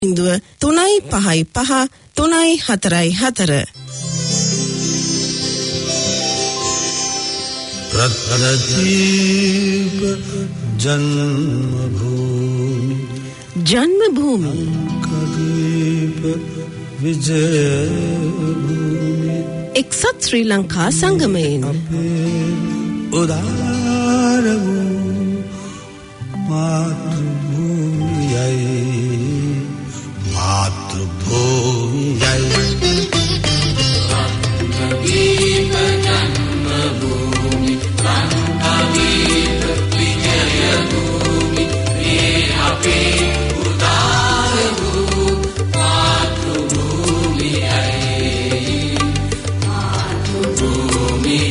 3.5 3.4 रत्नदीप जन्मभूमि जन्मभूमि कदीप विजयभूमि එක්සත් ශ්‍රී ලංකා සංගමයෙන් උදාර වූ මාතෘභූමියයි රත්නදීප ජන්මභූමි ලංකාදීප විජයභූමි මේ අපේ උදාර වූ මාතෘභූමියයි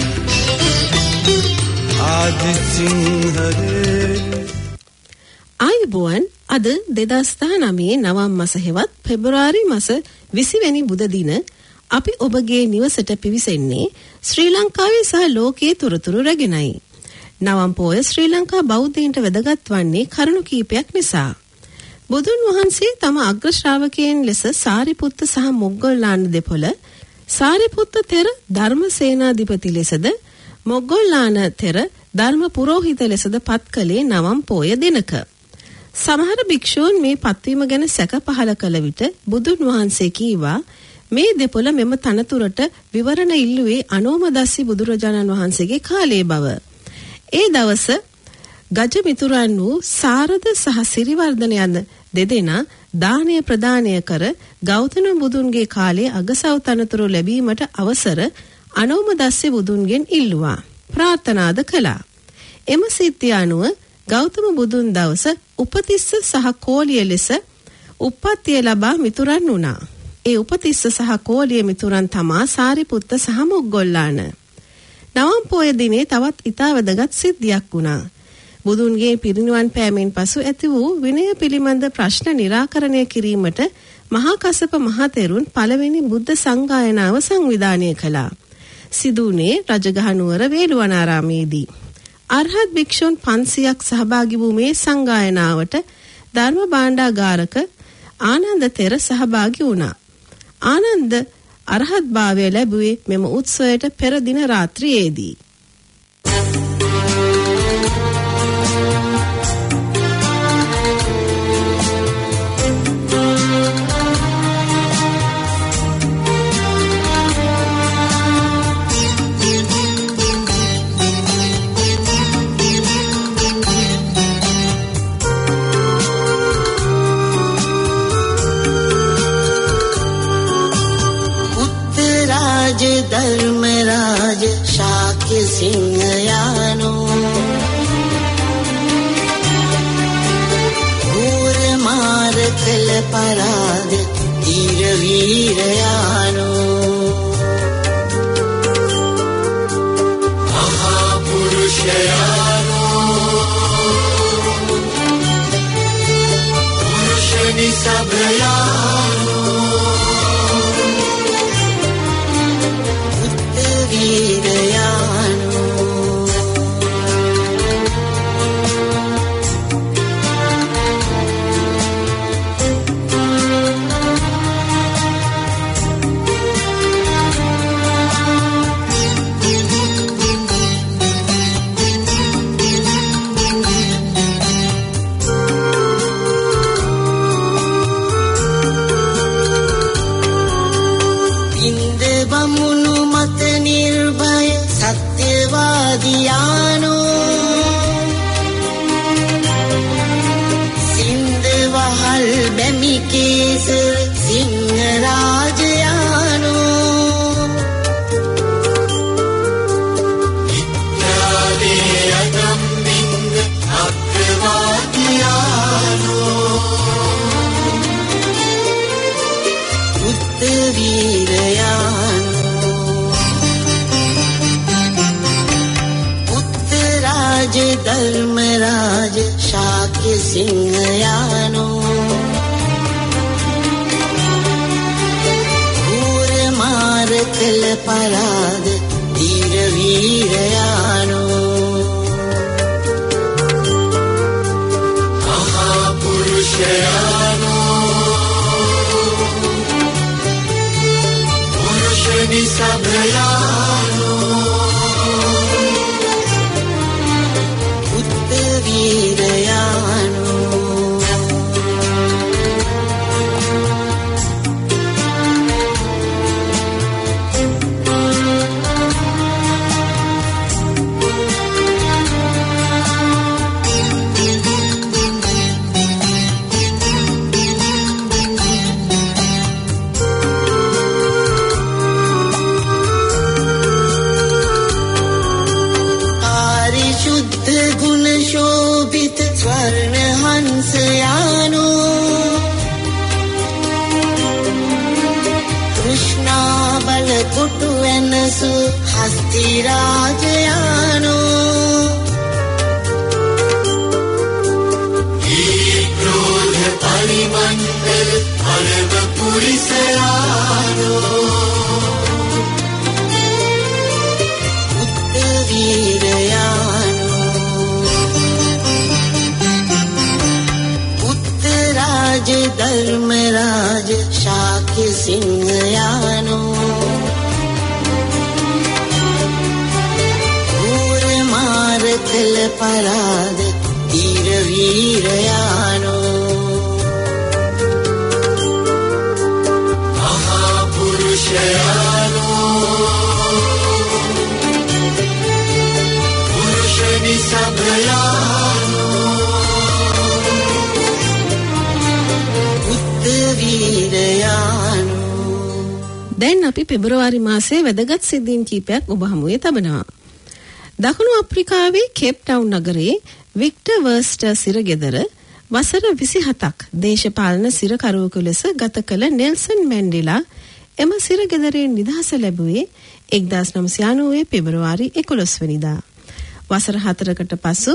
ආදි සිංහලේ ආයුබෝවන් අද 2019 නවම් මාස හෙවත් පෙබරවාරි මාස 20 වෙනි බුද දින අපි ඔබගේ නිවසට පිවිසෙන්නේ ශ්‍රී ලංකාවේ සහ ලෝකයේ තොරතුරු රැගෙනයි. නවම් පෝය ශ්‍රී ලංකා බෞද්ධයින්ට වැදගත් වන්නේ කරුණු කීපයක් නිසා. බුදුන් වහන්සේ තම අග්‍ර ශ්‍රාවකයන් ලෙස සාරිපුත්ත සහ මොග්ගල්ලාන දෙපොළ සාරිපුත්ත තෙර ධර්මසේනාධිපති ලෙසද මොග්ගල්ලාන තෙර ධර්ම පුරෝහිත ලෙසද පත් කළේ නවම් පෝය දිනක. සමහර භික්ෂූන් මේ පත්වීම ගැන සැක පහළ කළ විට බුදුන් වහන්සේ කීවා මේ දෙපොළ මෙම තනතුරට විවරණ ඉල්ලුවේ අනෝමදස්සි බුදුරජාණන් වහන්සේගේ කාලයේ බව. ඒ දවස ගජ මිතුරන් වූ සාරද සහ සිරිවර්ධන යන දෙදෙනා දානය ප්‍රදානය කර ගෞතම බුදුන්ගේ කාලයේ අගසව් තනතුරු ලැබීමට අවසර අනෝමදස්සි බුදුන්ගෙන් ඉල්ලුවා. ප්‍රාර්ථනාද කළා. එම සිද්ධිය අනුව ගෞතම බුදුන් දවස උපතිස්ස සහ කෝලිය ලෙස උප්පත්තිය ලබා මිතුරන් වුණා. ඒ උපතිස්ස සහ කෝලිය මිතුරන් තමා සාරිපුත්ත සහ මොග්ගල්ලාන. නවම් පෝය දිනේ තවත් ඉතා වැදගත් සිද්ධියක් වුණා. බුදුන්ගේ පිරිනිවන් පෑමෙන් පසු ඇති වූ විනය පිළිබඳ ප්‍රශ්න निराකරණය කිරීමට මහා කස්සප මහ තෙරුන් පළවෙනි බුද්ධ සංගායනාව සංවිධානය කළා. සිදුුනේ රජගහ නුවර වේළුවනාරාමේදී. අරහත් භික්ෂුන් 500ක් සහභාගී වූ මේ සංගායනාවට ධර්ම භාණ්ඩාගාරක ආනන්ද තෙර සහභාගී වුණා. ආනන්ද අරහත් භාවය ලැබුවේ මෙම උත්සවයට පෙර දින රාත්‍රියේදී. धर्मराज शाक्य सिंह यानो घोर मार कल पराद धीर वीर यानो महापुरुष यानो पुरुष निसभ यानो सत्यवादियानो सिंधवहल बेमिकेस सिंहराजयानो विद्यालयदम्बिंग अग्रवादियानो उत्तरीरयानो धर्मराज शाक्य सिंह यानो घोर मार कल पराद धीर वीर यानो महापुरुष यानो සභයානෝ උත්තරීරයානෝ हस्ती राजयानो क्रोध परिमंडल हरव पुरिसयानो उत्तरीरयानो उत्तराज धर्मराज शाक्य सिंहयानो कल पराद धीर वीरयानो महापुरुषयानो पुरुषनि सभयानो උත්තරීරයානෝ දැන් අපි පෙබරවාරි මාසයේ වැදගත් සිද්ධීන් කීපයක් ඔබ හමුවේ තබනවා. දකුණු අප්‍රිකාවේ කේප් ටවුන් නගරයේ වික්ටර් වර්ස්ටර් සිරගෙදර වසර 27ක් දේශපාලන සිරකරුවෙකු ලෙස ගත කළ නෙල්සන් මැන්ඩෙලා එම සිරගෙදරින් නිදහස ලැබුවේ 1990 පෙබරවාරි 11 වෙනිදා. වසර 4කට පසු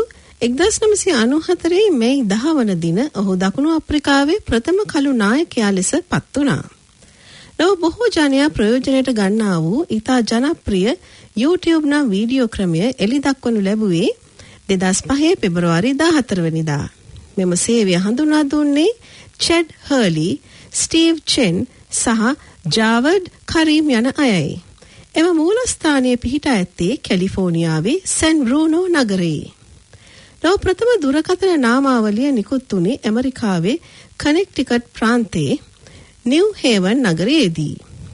1994 මැයි 10 වන දින ඔහු දකුණු අප්‍රිකාවේ ප්‍රථම කළු නායකයා ලෙස පත් වුණා. ලොව බොහෝ ජනයා ප්‍රයෝජනයට ගන්නා වූ ඉතා ජනප්‍රිය YouTube නම් වීඩියෝ ක්‍රමය එළි දක්වනු ලැබුවේ 2005 පෙබරවාරි 14 වෙනිදා. මෙම සේවය හඳුන්වා දුන්නේ චෙඩ් හර්ලි, ස්ටීව් චෙන් සහ ජාවඩ් කරීම් යන අයයි. එම මූලස්ථානයේ පිහිටා ඇත්තේ කැලිෆෝනියාවේ සැන් බ්‍රූනෝ නගරයේ. ලොව ප්‍රථම දුරකථන නාමාවලිය නිකුත් වුණේ ඇමරිකාවේ කනෙක්ටිකට් ප්‍රාන්තයේ නිව් හේවන් නගරයේදී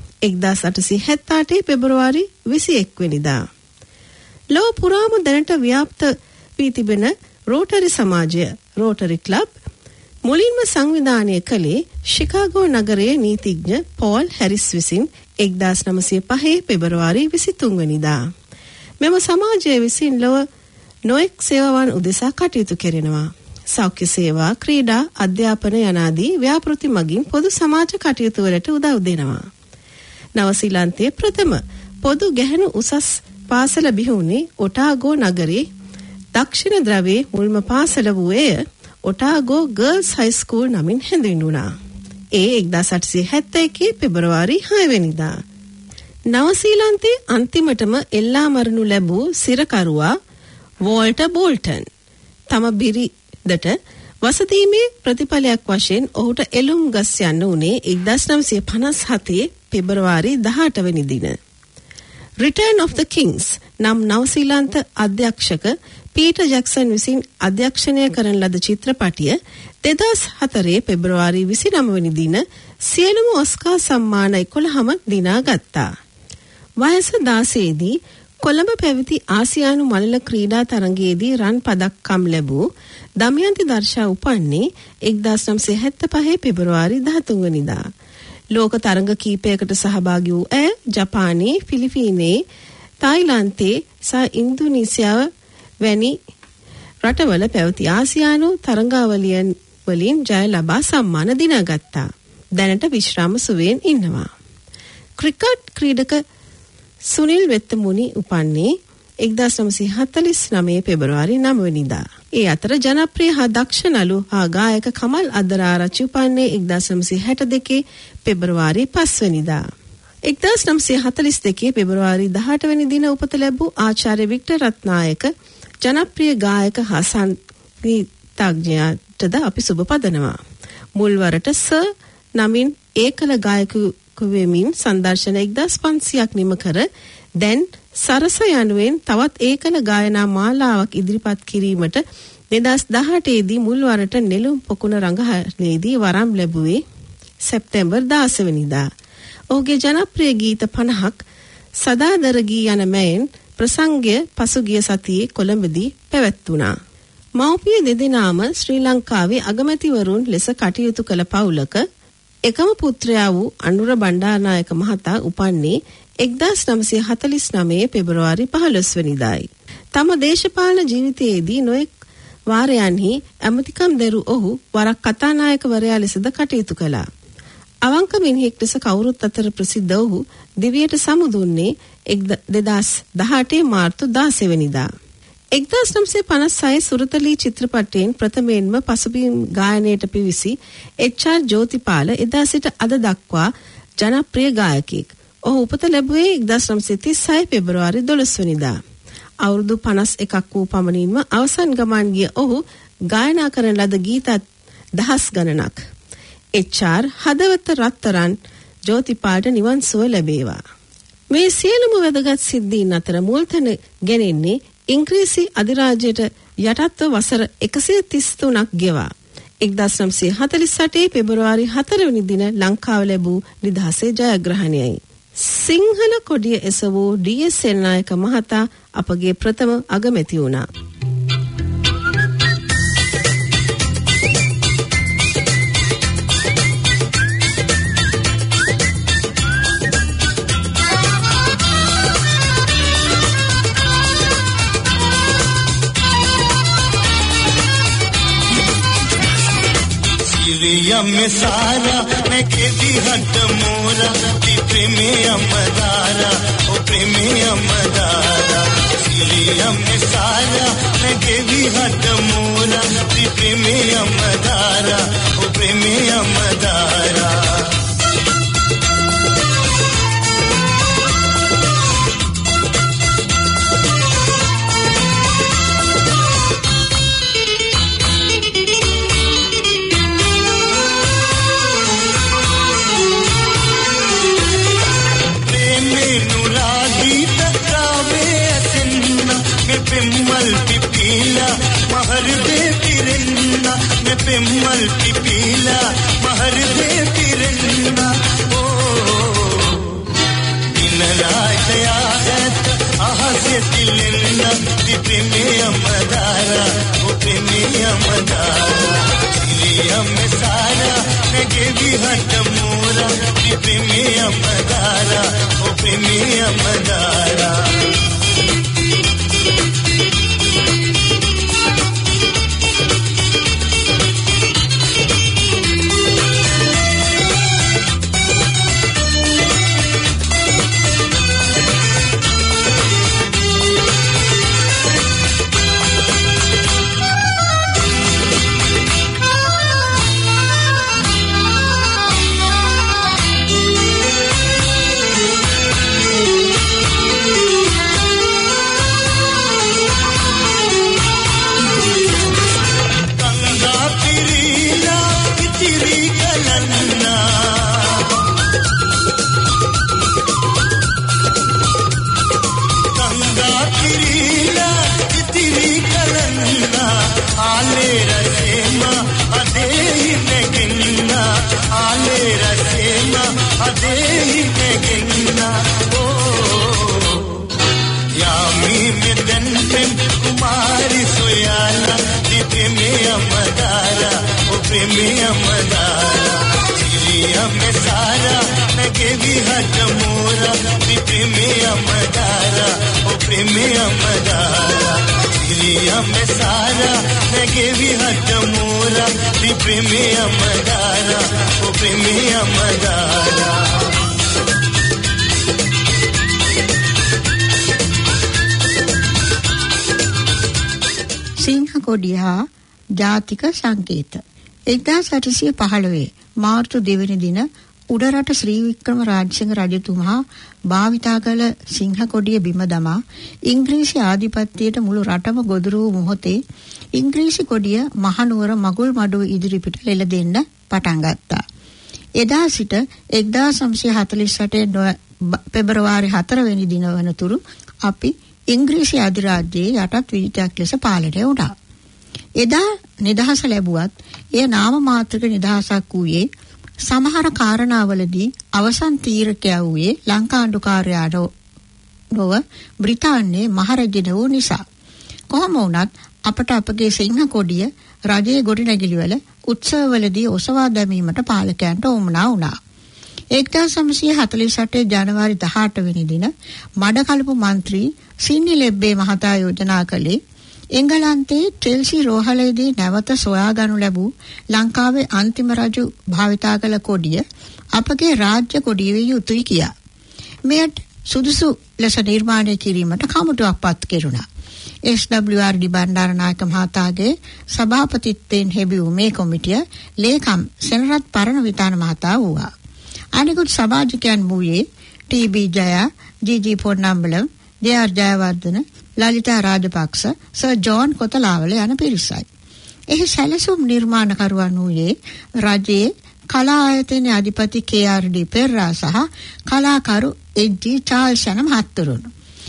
1878 පෙබරවාරි 21 වෙනිදා. ලොව පුරාම දැනට ව්‍යාප්ත වී තිබෙන රෝටරි සමාජය රෝටරි ක්ලබ් මුලින්ම සංවිධානය කළේ ශිකාගෝ නගරයේ නීතිඥ පෝල් හැරිස් විසින් 1905 පෙබරවාරි 23 වෙනිදා. මෙම සමාජය විසින් ලොව නොඑක් සේවාවන් උදෙසා කටයුතු කෙරෙනවා. සෞඛ්‍ය සේවා, ක්‍රීඩා, අධ්‍යාපන යනාදී ව්‍යාපෘති මගින් පොදු සමාජ කටයුතු වලට උදව් දෙනවා. නවසීලන්තයේ ප්‍රථම පොදු ගැහැණු උසස් පාසල බිහිවුනේ ඔටාගෝ නගරේ දක්ෂිණ ද්‍රවයේ මුල්ම පාසල වූ එය ඔටාගෝ ගර්ල්ස් හයි ස්කූල් නමින් හැඳින්වුණා. ඒ 1871 පෙබරවාරි 6 වෙනිදා. නවසීලන්තයේ අන්තිමටම එල්ලා මරණු ලැබූ සිරකරුවා වෝල්ටර් බෝල්ටන් තම බිරිඳට වසදීමේ ප්‍රතිඵලයක් වශයෙන් ඔහුට එළුම් ගස් යන්න උනේ 1957 පෙබරවාරි 18 වෙනි දින. Return of the Kings නම් නවසීලන්ත අධ්‍යක්ෂක පීටර් ජැක්සන් විසින් අධ්‍යක්ෂණය කරන ලද චිත්‍රපටිය 2004 පෙබරවාරි 29 වෙනි දින සියලුම ඔස්කා සම්මාන 11ම දිනා ගත්තා. වයස 16 දී කොළඹ පැවති ආසියානු මල්ල ක්‍රීඩා තරගයේදී රන් පදක්කම් ලැබූ දමයන්ති දර්ශා උපන්නේ 1975 පෙබරවාරි 13 වෙනිදා. ලෝක තරඟ කීපයකට සහභාගී වූ ඇය ජපානයේ, ෆිලිපීනයේ, තායිලන්තයේ සහ ඉන්දුනීසියාව වැනි රටවල පැවති ආසියානු තරඟාවලියන් වලින් ජය ලබා සම්මාන දිනාගත්තා. දැනට විශ්‍රාම සුවයෙන් ඉන්නවා. ක්‍රිකට් ක්‍රීඩක සුනිල් වෙත්තමුනි උපන්නේ 1949 පෙබරවාරි 9 වෙනිදා. ඒ අතර ජනප්‍රිය හා දක්ෂ නළු හා ගායක කමල් අදරාරච්චි උපන්නේ 1962 පෙබරවාරි 5 වෙනිදා. 1942 පෙබරවාරි 18 වෙනි දින උපත ලැබූ ආචාර්ය වික්ටර් රත්නායක ජනප්‍රිය ගායක හා සංගීතඥයාටද අපි සුබ පදනවා. මුල්වරට සර් නමින් ඒකල ගායකු දක්වමින් සංදර්ශන 1500ක් නිම කර දැන් සරස යනුවෙන් තවත් ඒකල ගායනා මාලාවක් ඉදිරිපත් කිරීමට 2018 දී මුල්වරට නෙළුම් පොකුණ රංගහලේදී වරම් ලැබුවේ සැප්තැම්බර් 16 වෙනිදා. ඔහුගේ ජනප්‍රිය ගීත 50ක් සදාදර ගී යන මෙන් ප්‍රසංගය පසුගිය සතියේ කොළඹදී පැවැත්වුණා. මව්පිය දෙදෙනාම ශ්‍රී ලංකාවේ අගමැතිවරුන් ලෙස කටයුතු කළ පවුලක එකම පුත්‍රයා වූ අනුර බණ්ඩාරනායක මහතා උපන්නේ 1949 පෙබරවාරි 15 වෙනිදායි. තම දේශපාලන ජීවිතයේදී නොයෙක් වාරයන්හි ඇමතිකම් දැරු ඔහු වරක් කතානායකවරයා ලෙසද කටයුතු කළා. අවංක මිනිහෙක් ලෙස කවුරුත් අතර ප්‍රසිද්ධ ඔහු දිවියට සමුදුන්නේ 2018 මාර්තු 16 වෙනිදා. 1956 සුරතලී චිත්‍රපටයෙන් ප්‍රථමයෙන්ම පසුබිම් ගායනයට පිවිසි එච්.ආර්. ජෝතිපාල එදා සිට අද දක්වා ජනප්‍රිය ගායකයෙක්. ඔහු උපත ලැබුවේ 1936 පෙබරවාරි 12 වෙනිදා. අවුරුදු 51ක් වූ පමණින්ම අවසන් ගමන් ගිය ඔහු ගායනා කරන ලද ගීත දහස් ගණනක්. එච්.ආර්. හදවත රත්තරන් ජෝතිපාලට නිවන් සුව ලැබේවා. මේ සියලුම වැදගත් සිද්ධීන් අතර මුල්තැන ගෙනෙන්නේ ඉංග්‍රීසි අධිරාජ්‍යයට යටත්ව වසර 133ක් ගෙවා 1948 පෙබරවාරි 4 වෙනි දින ලංකාව ලැබූ නිදහසේ ජයග්‍රහණයයි. සිංහල කොඩිය එසවූ ඩී.එස්. සේනානායක මහතා අපගේ ප්‍රථම අගමැති වුණා. में सारा मैं केदी हट मोरा ती प्रेमे अमदारा ओ प्रेमे अमदारा सिरिया में सारा मैं केदी हट मोरा ती प्रेमे अमदारा ओ प्रेमे अमदारा पिम्मल पिपीला महर दे तिरन्ना ओ दिन राजया आहा से तिलन्ना दी प्रेमे अमदारा ओ प्रेमे अमदारा सिलिया में सारा नगे भी हट मोरा दी प्रेमे अमदारा ओ प्रेमे अमदारा කොඩියා ජාතික සංකේත 1815 මාර්තු 2 වෙනි දින උඩරට ශ්‍රී වික්‍රම රාජසිංහ රජතුමා භාවිතා කළ සිංහ කොඩිය බිම දමා ඉංග්‍රීසි ආධිපත්‍යයට මුළු රටම ගොදුරු වූ මොහොතේ ඉංග්‍රීසි කොඩිය මහනුවර මගුල් මඩුව ඉදිරිපිට එළ දෙන්න පටන් ගත්තා. එදා සිට 1948 පෙබරවාරි 4 වෙනි දින වනතුරු අපි ඉංග්‍රීසි අධිරාජ්‍යයේ යටත් විජිතයක් ලෙස පාලනය වුණා. එදා නිදහස ලැබුවත් එය නාම මාත්‍රික නිදහසක් වූයේ සමහර කාරණාවලදී අවසන් තීරකයා වූයේ ලංකාණ්ඩුකාරයා නොව බ්‍රිතාන්‍යයේ මහරජන වූ නිසා. කොහොම වුණත් අපට අපගේ සිංහ කොඩිය රජයේ ගොඩනැගිලිවල උත්සවවලදී ඔසවා දැමීමට පාලකයන්ට උවමනා වුණා. 1948 ජනවාරි 18 වෙනි දින මඩකලපු මන්ත්‍රී සින්නි ලෙබ්බේ මහතා යෝජනා කළේ එංගලන්තයේ ට්‍රෙල්සි රෝහලේදී නැවත සොයාගනු ලැබූ ලංකාවේ අන්තිම රජු භාවිතා කළ කොඩිය අපගේ රාජ්‍ය කොඩිය විය යුතුයි කියා. මෙයට සුදුසු ලෙස නිර්මාණය කිරීමට කමිටුවක් පත් කෙරුණා. SWR බණ්ඩාරනායක මහතාගේ සභාපතිත්වයෙන් ලැබූ මේ කොමිටිය ලේකම් සෙනරත් පරණවිතාන මහතා වූවා. අනිකුත් සභාජිකයන් වූයේ TB Jaya, GG Ponnambalam, DR Jayewardene, Lalitha Rajapaksa, sir John Kotelawala යන පිරිසයි. එහි සැලසුම් නිර්මාණකරුවන් වූයේ රජයේ කලා ආයතනයේ අධිපති KRD පෙරරා සහ කලාකරු HG චාල්ස් යන මහත්වරුන්.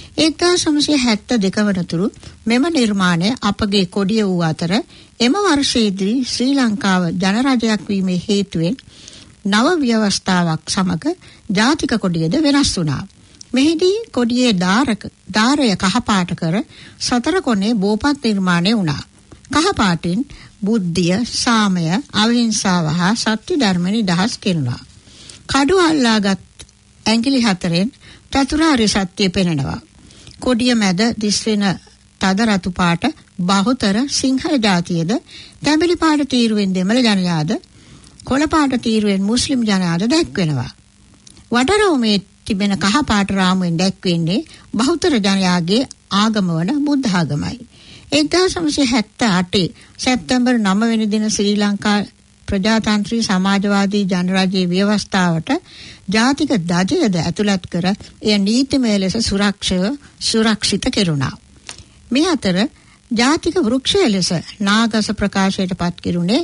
1972 වනතුරු මෙම නිර්මාණය අපගේ කොඩිය වූ අතර එම වර්ෂයේදී ශ්‍රී ලංකාව ජනරජයක් වීමේ හේතුවෙන් නව ව්‍යවස්ථාවක් සමග ජාතික කොඩියද වෙනස් වුණා. මෙහිදී කොඩියේ දාරය කහපාට කර සතර කොනේ බෝපත් නිර්මාණය වුණා. කහපාටින් බුද්ධිය, සාමය, අවිහිංසාව හා සත්‍ය ධර්ම නිදහස් කෙරුණා. කඩු අල්ලාගත් ඇඟිලි හතරෙන් චතුරාර්ය සත්‍ය පෙනෙනවා. කොඩිය මැද දිස්වෙන තද රතු පාට බහුතර සිංහල ජාතියද, තැඹිලි පාට තීරුවෙන් දෙමළ ජනයාද, කොළ පාට තීරුවෙන් මුස්ලිම් ජනයාද දැක්වෙනවා. වටරවුමේ තිබෙන කහ පාට රාමුවෙන් දැක්වෙන්නේ බහුතර ජනයාගේ ආගම වන බුද්ධ ආගමයි. 1978 සැප්තැම්බර් 9 වෙනි දින ශ්‍රී ලංකා ප්‍රජාතන්ත්‍රී සමාජවාදී ජනරජයේ ව්‍යවස්ථාවට ජාතික දජයද ඇතුළත් කර එය නීතිමය ලෙස සුරක්ෂිත කෙරුණා. මේ අතර ජාතික වෘක්ෂය ලෙස නාගස ප්‍රකාශයට පත් කෙරුණේ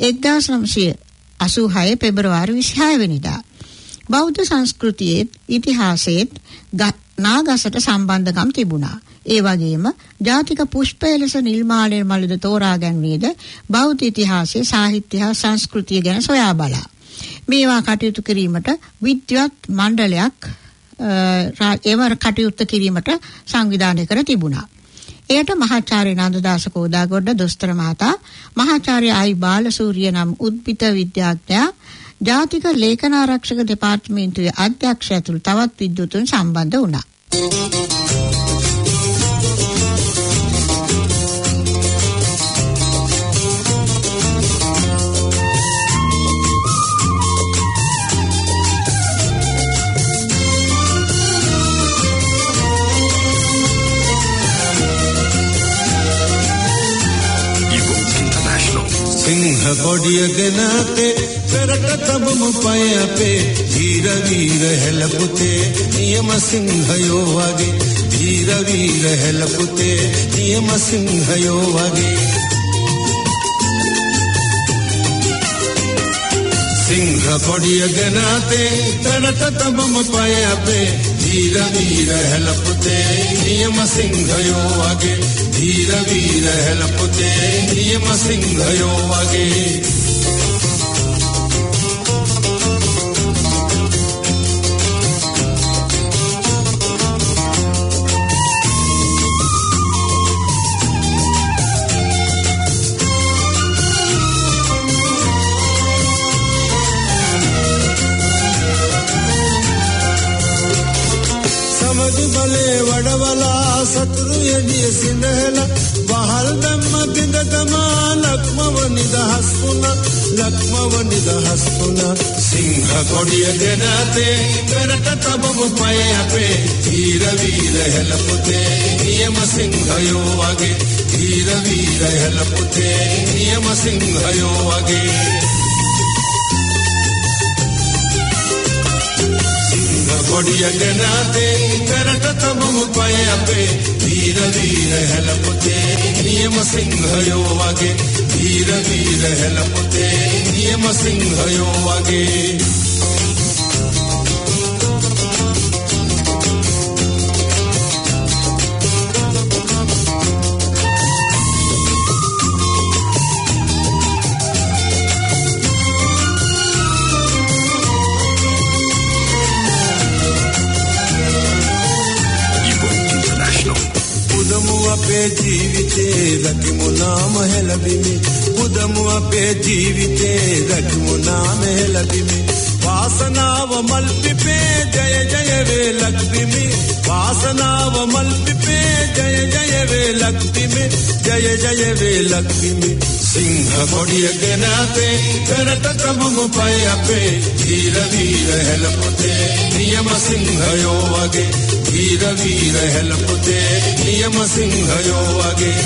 1986 පෙබරවාරි 26 වෙනිදා. බෞද්ධ සංස්කෘතියේ ඉතිහාසයේ නාගසට සම්බන්ධකම් තිබුණා. ඒ වගේම ජාතික පුෂ්පය ලෙස නිල්මාලය මළුද තෝරා ගැන්වීමද බෞද්ධ ඉතිහාසයේ සාහිත්‍ය හා සංස්කෘතිය ගැන සොයා බලා මේවා කටයුතු කිරීමට විද්වත් මණ්ඩලයක් ඒවර කටයුතු කිරීමට සංවිධානය කර තිබුණා. එයට මහාචාර්ය නන්දදාස කෝදාගොඩ දොස්තර මහතා, මහාචාර්ය ආයි බාලසූරිය නම් උද්භිත විද්‍යාඥයා, ජාතික ලේඛනාරක්ෂක දෙපාර්තමේන්තුවේ අධ්‍යක්ෂ ඇතුළු තවත් විද්වතුන් සම්බන්ධ වුණා. සිංහ කොඩිය ගෙනාතේ පෙරට තබමු පය අපේ ධීර වීර හෙළ පුතේ නියම සිංහයෝ වගේ ධීර වීර හෙළ පුතේ නියම සිංහයෝ වගේ සිංහ කොඩිය ගෙනාතේ පෙරට තබමු පය අපේ ධීර වීර හෙළ පුතේ නියම සිංහයෝ වගේ ධීර වීර හෙළ පුතේ නියම සිංහයෝ වගේ බලේ වඩවලා සතුරු යඩිය සිඳහල වහල් ධම්ම දිඳ තමා ලක්මව නිදහස් වුණා සිංහ කොඩිය ගෙනාතේ පෙරට තබමු පය අපේ ධීර වීර හෙළ පුතේ නියම සිංහයෝ වගේ ධීර වීර හෙළ පුතේ නියම සිංහයෝ වගේ කොඩිය ගෙනාතේ කරට තබමු පය අපේ වීර වීර හැලපොතේ නියම සිංහයෝ වගේ වීර වීර හැලපොතේ නියම සිංහයෝ වගේ අපේ ජීවිතේ රකිමු නාම හෙළබිමි බුදමු අපේ ජීවිතේ රකිමු නාම හෙළබිමි වාසනාව මල් පිපේ ජය ජය වේ ලක්බිමි වාසනාව මල් පිපේ ජය ජය වේ ලක්බිමි ජය ජය වේ ලක්බිමි සිංහ කොඩිය ගෙනාතේ කරට තබමු පය අපේ වීර වීර හැලපොතේ නියම සිංහයෝ වගේ වීර වීර හැලපොතේ නියම සිංහයෝ වගේ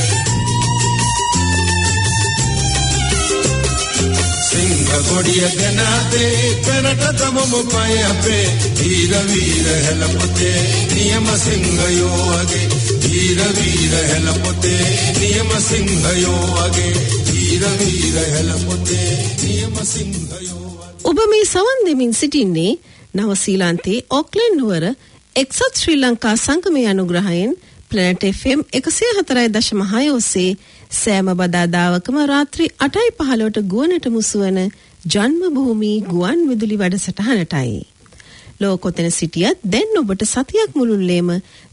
සිංහ කොඩිය ගෙනාතේ කරට තබමු පය අපේ වීර වීර හැලපොතේ නියම සිංහයෝ වගේ වීර වීර හැලපොතේ නියම සිංහයෝ වගේ වීර වීර හැලපොතේ නියම සිංහයෝ ඔබ මේ සවන් දෙමින් සිටින්නේ නවසීලන්තයේ ඔක්ලන්ඩ් නුවර එක්සත් ශ්‍රී ලංකා සංගමයේ අනුග්‍රහයෙන් ප්ලැනට් FM 104.6 ඔස්සේ සෑම බදාදාවකම රාත්‍රී 8:15ට ගුවනට මුසුවන ජන්ම භූමි ගුවන් විදුලි වැඩසටහනටයි. ලෝකොතන සිටියත් දැන් ඔබට සතියක් මුළුල්ලේම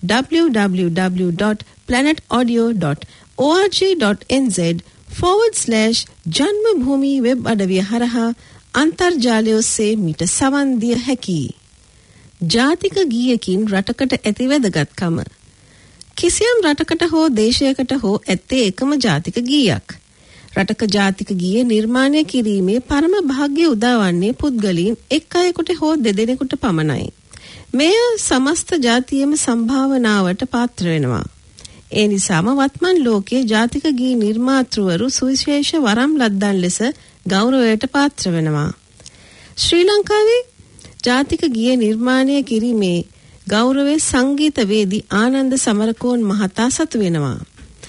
www.planetaudio.org.nz/janmabhoomi වෙබ් අඩවිය හරහා අන්තර්ජාලය ඔස්සේ මිට සවන් දිය හැකියි. ජාතික ගීයකින් රටකට ඇති වැදගත්කම. කිසියම් රටකට හෝ දේශයකට හෝ ඇත්තේ එකම ජාතික ගීයක්. රටක ජාතික ගීය නිර්මාණය කිරීමේ පරම භාග්‍ය උදාවන්නේ පුද්ගලයන් එක් අයෙකුට හෝ දෙදෙනෙකුට පමණයි. මෙය සමස්ත ජාතියේම සම්භාවනාවට පාත්‍ර වෙනවා. ඒ නිසාම වත්මන් ලෝකයේ ජාතික ගී නිර්මාතෘවරු සුවිශේෂ වරම් ලද්දන් ලෙස ගෞරවයට පාත්‍ර වෙනවා. ශ්‍රී ලංකාවේ ජාතික ගීය නිර්මාණය කිරීමේ ගෞරවයේ සංගීතවේදී ආනන්ද සමරකෝන් මහතා සතු වෙනවා.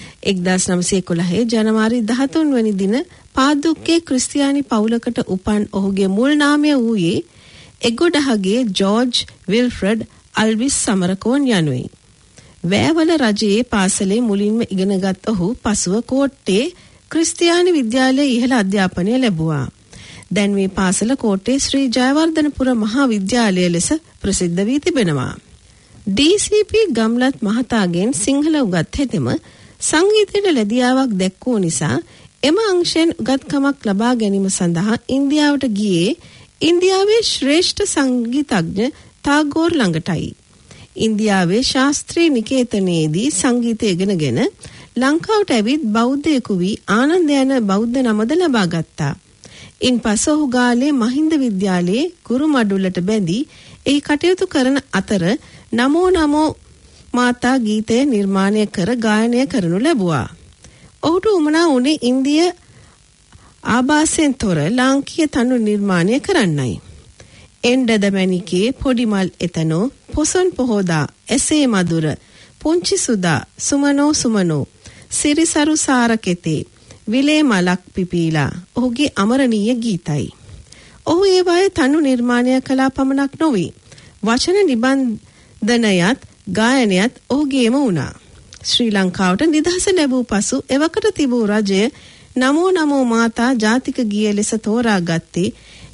1911 ජනවාරි 13 වැනි දින පාදුක්කේ ක්‍රිස්තියානි පවුලකට උපන් ඔහුගේ මුල් නාමය වූයේ එගොඩහගේ ජෝර්ජ් විල්ෆ්‍රඩ් අල්විස් සමරකෝන් යනුයි. වැවල රජයේ පාසලේ මුලින්ම ඉගෙනගත් ඔහු පසුව කෝට්ටේ ක්‍රිස්තියානි විද්‍යාලයේ ඉහළ අධ්‍යාපනය ලැබුවා. දැන් මේ පාසල කෝට්ටේ ශ්‍රී ජයවර්ධනපුර මහා විද්‍යාලය ලෙස ප්‍රසිද්ධ වී තිබෙනවා. DCP ගම්ලත් මහතාගෙන් සිංහල උගත් හෙතෙම සංගීතයට ලැබියාවක් දැක්වූ නිසා එම අංශයෙන් උගත්කමක් ලබා ගැනීම සඳහා ඉන්දියාවට ගියේ ඉන්දියාවේ ශ්‍රේෂ්ඨ සංගීතඥ ටාගෝර් ළඟටයි. ඉන්දියාවේ ශාස්ත්‍රීය නිකේතනයේදී සංගීතය ඉගෙනගෙන ලංකාවට ඇවිත් බෞද්ධයෙකු වී ආනන්ද යන බෞද්ධ නමද ලබා ගත්තා. ඉන්පසු ඔහු ගාලේ මහින්ද විද්‍යාලයේ ගුරු මඩුල්ලට බැඳී එහි කටයුතු කරන අතර නමෝ නමෝ මාතා ගීතය නිර්මාණය කර ගායනය කරනු ලැබුවා. ඔහුට උමනා වුණේ ඉන්දිය ආభాසයෙන් තොර ලාංකීය තනු නිර්මාණය කරන්නයි. එන්ඩද මැණිකේ පොඩිමල් එතනෝ පොසොන් පොහෝදා එසේ මధుර පුංචි සුදා සුමනෝ සුමනෝ සිරිසරු සාරකෙතේ විලේ මලක් පිපීලා ඔහුගේ අමරණීය ගීතයි. ඔහු ඒවායේ තනු නිර්මාණය කළා පමණක් නොවේ. වචන නිබන්ධනයත් ගායනයත් ඔහුගේම වුණා. ශ්‍රී ලංකාවට නිදහස ලැබූ පසු එවකට තිබූ රජය නමෝ නමෝ මාතා ජාතික ගීය ලෙස තෝරාගත්තේ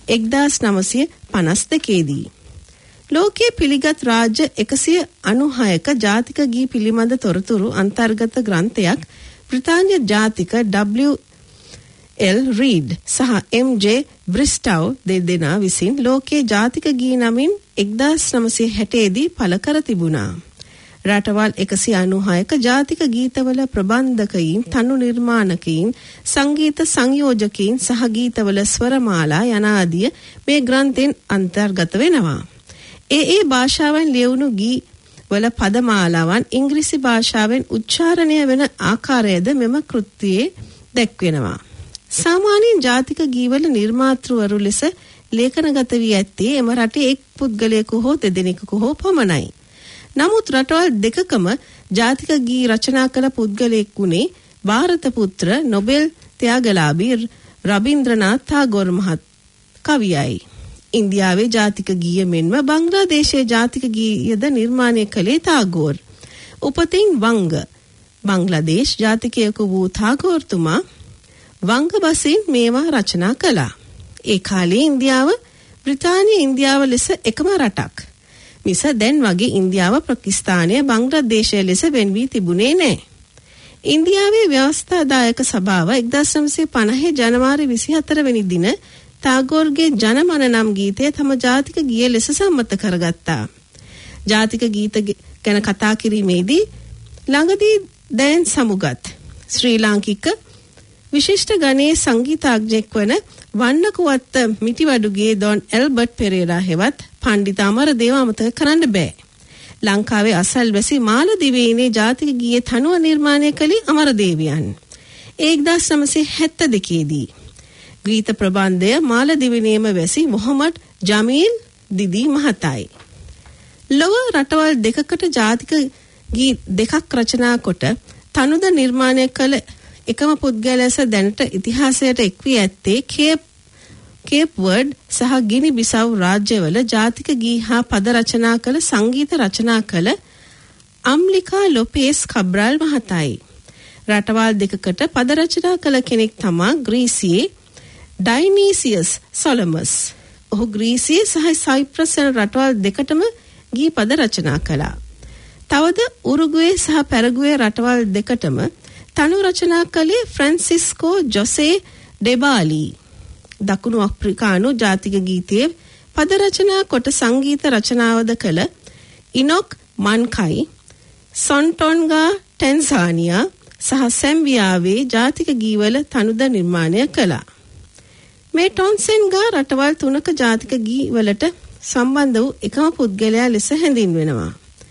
1952 දී. ලෝකයේ පිළිගත් රාජ්‍ය 196ක ජාතික ගී පිළිබඳ තොරතුරු අන්තර්ගත ග්‍රන්ථයක් බ්‍රිතාන්‍ය ජාතික W.L. රීඩ් සහ M.J. බ්‍රිස්ටව් දෙදෙනා විසින් ලෝකයේ ජාතික ගී නමින් 1960 දී පළ කර තිබුණා. රටවල් 196ක ජාතික ගීතවල ප්‍රබන්ධකයින්, තනු නිර්මාණකයින්, සංගීත සංයෝජකයින් සහ ගීතවල ස්වරමාලා යන ආදිය මේ ග්‍රන්ථෙන් අන්තර්ගත වෙනවා. ඒ භාෂාවෙන් ලියවුණු ගී වල පදමාලාවන් ඉංග්‍රීසි භාෂාවෙන් උච්චාරණය වෙන ආකාරයද මෙම කෘතියේ දැක්වෙනවා. සාමාන්‍යයෙන් ජාතික ගීවල නිර්මාතෘවරු ලෙස ලේඛනගත වී ඇත්තේ එම රටේ එක් පුද්ගලයෙකු හෝ දෙදෙනෙකු හෝ පමණයි. නමුත් රටවල් දෙකකම ජාතික ගී රචනා කළ පුද්ගලයෙක් වුණේ ಭಾರತ පුත්‍ර නොබෙල් ත්‍යාගලාභී රබින්ද්‍රනාත් ටාගෝර් මහත් කවියයි. ඉන්දියාවේ ජාතික ගීය මෙන්ම බංග්ලාදේශයේ ජාතික ගීයද නිර්මාණය කළේ ටාගෝර්. උපතින් වංග බංග්ලාදේශ ජාතිකයෙකු වූ ටාගෝර්තුමා වංග බසින් මේවා රචනා කළා. ඒ කාලේ ඉන්දියාව බ්‍රිතාන්‍ය ඉන්දියාව ලෙස එකම රටක්. මිස දැන් වගේ ඉන්දියාව පාකිස්තානය බංග්ලාදේශය ලෙස වෙන් වී තිබුණේ නැහැ. ඉන්දියාවේ ව්‍යවස්ථාදායක සභාව 1950 ජනවාරි 24 වෙනි දින ටාගෝර්ගේ ජනමන නම් ගීතය තම ජාතික ගීය ලෙස සම්මත කරගත්තා. ජාතික ගීත ගැන කතා කිරීමේදී ළඟදී දැන් සමුගත් ශ්‍රී ලාංකික විශිෂ්ට ගණයේ සංගීතඥයෙක් වන වන්නකුවත්ත මිටිවඩුගේ ඩොන් ඇල්බර්ට් පෙරේරා හෙවත් පණ්ඩිත අමරදේව අමතක කරන්න බෑ. ලංකාවේ අසල්වැසි මාලදිවයිනේ ජාතික ගීයේ තනුව නිර්මාණය කළේ අමරදේවයන්. 1972 දී ගීත ප්‍රබන්ධය මාලදිවයිනේම වැසි මොහමඩ් ජමීල් දිදී මහතායි. ලොව රටවල් දෙකකට ජාතික ගී දෙකක් රචනා කොට තනුද නිර්මාණය කළ එකම පුද්ගලයාස දැනට ඉතිහාසයට එක් වී ඇත්තේ කේප් වර්ඩ් සහ ගිනි බිසව් රාජ්‍යවල ජාතික ගී හා පද රචනා කළ සංගීත රචනා කළ අම්ලිකා ලොපේස් කබ්‍රාල් මහතායි. රටවල් දෙකකට පද රචනා කළ කෙනෙක් තමා ග්‍රීසියේ ඩයිනීසියස් සොලමස්. ඔහු ග්‍රීසියේ සහ සයිප්‍රස් යන රටවල් දෙකටම ගී පද රචනා කළා. තවද උරුගුවේ සහ පැරගුවේ රටවල් දෙකටම තනු රචනා කළේ ෆ්‍රැන්සිස්කෝ ජොසේ ඩෙබාලි. දකුණු අප්‍රිකානු ජාතික ගීතයේ පද රචනා කොට සංගීත රචනාවද කළ ඉනොක් මන්කයි සොන්ටොන්ගා ටැන්සානියා සහ සැම්බියාවේ ජාතික ගීවල තනුද නිර්මාණය කළා. මේ ටොන්සෙන්ගා රටවල් තුනක ජාතික ගීවලට සම්බන්ධ වූ එකම පුද්ගලයා ලෙස හැඳින්වෙනවා.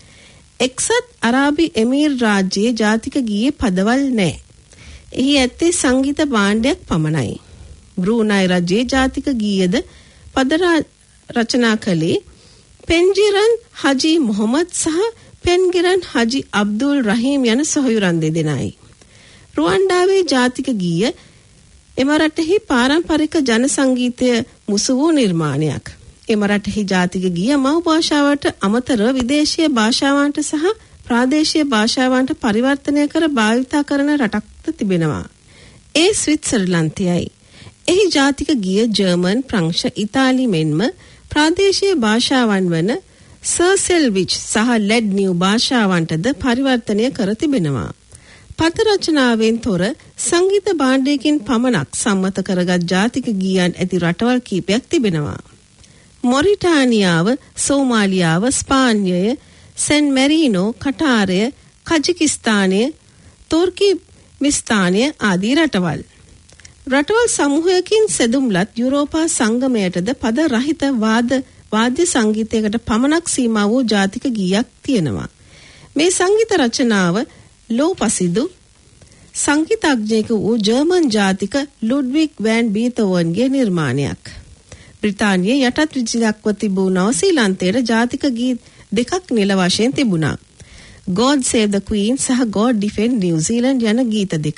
එක්සත් අරාබි එමීර් රාජ්‍යයේ ජාතික ගීයේ පදවල් නැහැ. එහි ඇත්තේ සංගීත භාණ්ඩයක් පමණයි. බ්‍රූනයි රජයේ ජාතික ගීයද පද රචනා කළේ පෙන්ජිරන් හජි මොහමඩ් සහ පෙන්ගිරන් හජි අබ්දුල් රහීම් යන සොහොයුරන් දෙදෙනායි. රුවන්ඩාවේ ජාතික ගීය එම රටෙහි පාරම්පරික ජන සංගීතය මුසු වූ නිර්මාණයක්. එම රටෙහි ජාතික ගීය මව් භාෂාවට අමතරව විදේශීය භාෂාවන්ට සහ ප්‍රාදේශීය භාෂාවන්ට පරිවර්තනය කර භාවිතා කරන රටක්ද තිබෙනවා. ඒ ස්විට්සර්ලන්තයයි. එහි ජාතික ගීය ජර්මන්, ප්‍රංශ, ඉතාලි මෙන්ම ප්‍රාදේශීය භාෂාවන් වන සර්සෙල්විච් සහ ලෙඩ්නිව් භාෂාවන්ටද පරිවර්තනය කර තිබෙනවා. පද රචනාවෙන් තොර සංගීත භාණ්ඩයකින් පමණක් සම්මත කරගත් ජාතික ගීයන් ඇති රටවල් කීපයක් තිබෙනවා. මොරිටානියාව, සෝමාලියාව, ස්පාඤ්ඤය, සෙන් මැරීනෝ, කටාරය, කජකිස්තානය, තුර්කිමිස්තානය ආදී රටවල්. රටවල් සමූහයකින් සෙදුම්ලත් යුරෝපා සංගමයටද පද රහිත වාද්‍ය සංගීතයකට පමණක් සීමා වූ ජාතික ගීයක් තියෙනවා. මේ සංගීත රචනාව ලෝපසිදු සංගීතඥයෙකු වූ ජර්මන් ජාතික ලුඩ්විග් වෑන් බීතෝවන්ගේ නිර්මාණයක්. බ්‍රිතාන්‍යයේ යටත් රිජිලක්ව තිබූ නවසීලන්තයේ ජාතික ගී දෙකක් නිල වශයෙන් තිබුණා. God Save the Queen සහ God Defend New Zealand යන ගීත දෙක.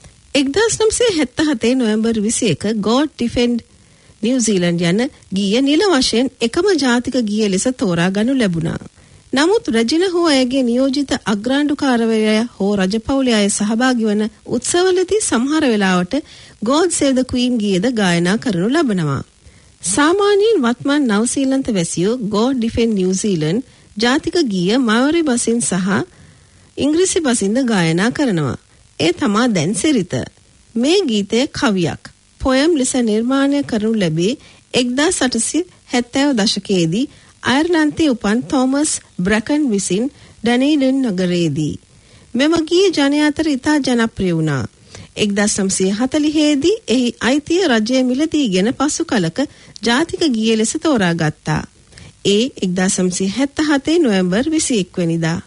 1977 November 21 God Defend New Zealand යන ගීය නිල වශයෙන් එකම ජාතික ගීය ලෙස තෝරා ගනු ලැබුණා. නමුත් රජින හෝ ඇගේ නියෝජිත අග්‍රාණ්ඩුකාරවරයා හෝ රජපෞලේ අය සහභාගී වන උත්සවවලදී සමහර වෙලාවට God Save the Queen ගීයද ගායනා කරනු ලබනවා. සාමාන්‍යයෙන් වත්මන් නවසීලන්ත වැසියෝ God Defend New Zealand ජාතික ගීය මාවරි බසින් සහ ඉංග්‍රීසි බසින්ද ගායනා කරනවා. ඒ තමා දැන් සිරිත. මේ ගීතය කවියක් පොයම් ලෙස නිර්මාණය කරනු ලැබේ 1870 දශකයේදී අයර්ලන්තයේ උපන් තෝමස් බ්‍රැකන් විසින් ඩැනිලන් නගරයේදී. මෙම ගීය ජනයා අතර ඉතා ජනප්‍රිය වුණා. 1940 දී එහි අයිතිය රජය මිලදීගෙන පසු කලක ජාතික ගීය ලෙස තෝරාගත්තා. ඒ 1977 නොවැම්බර් 21 වෙනිදා.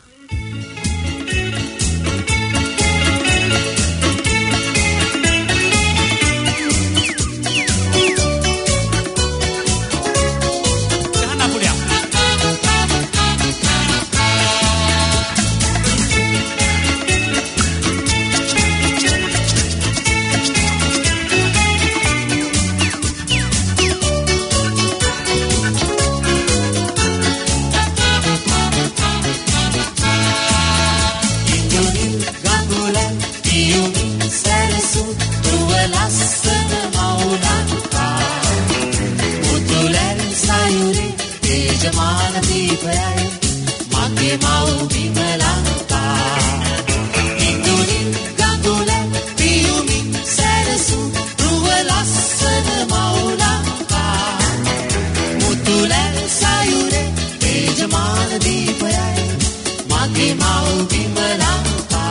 තේජමාන දීපයයි මගේ මව්බිම ලංකා ඉන්දුනින් ගඟුල පියුමින් සැරසු රුව ලස්සන මව් ලංකා මුතුලැල් සයුරේ තේජමාන දීපයයි මගේ මව්බිම ලංකා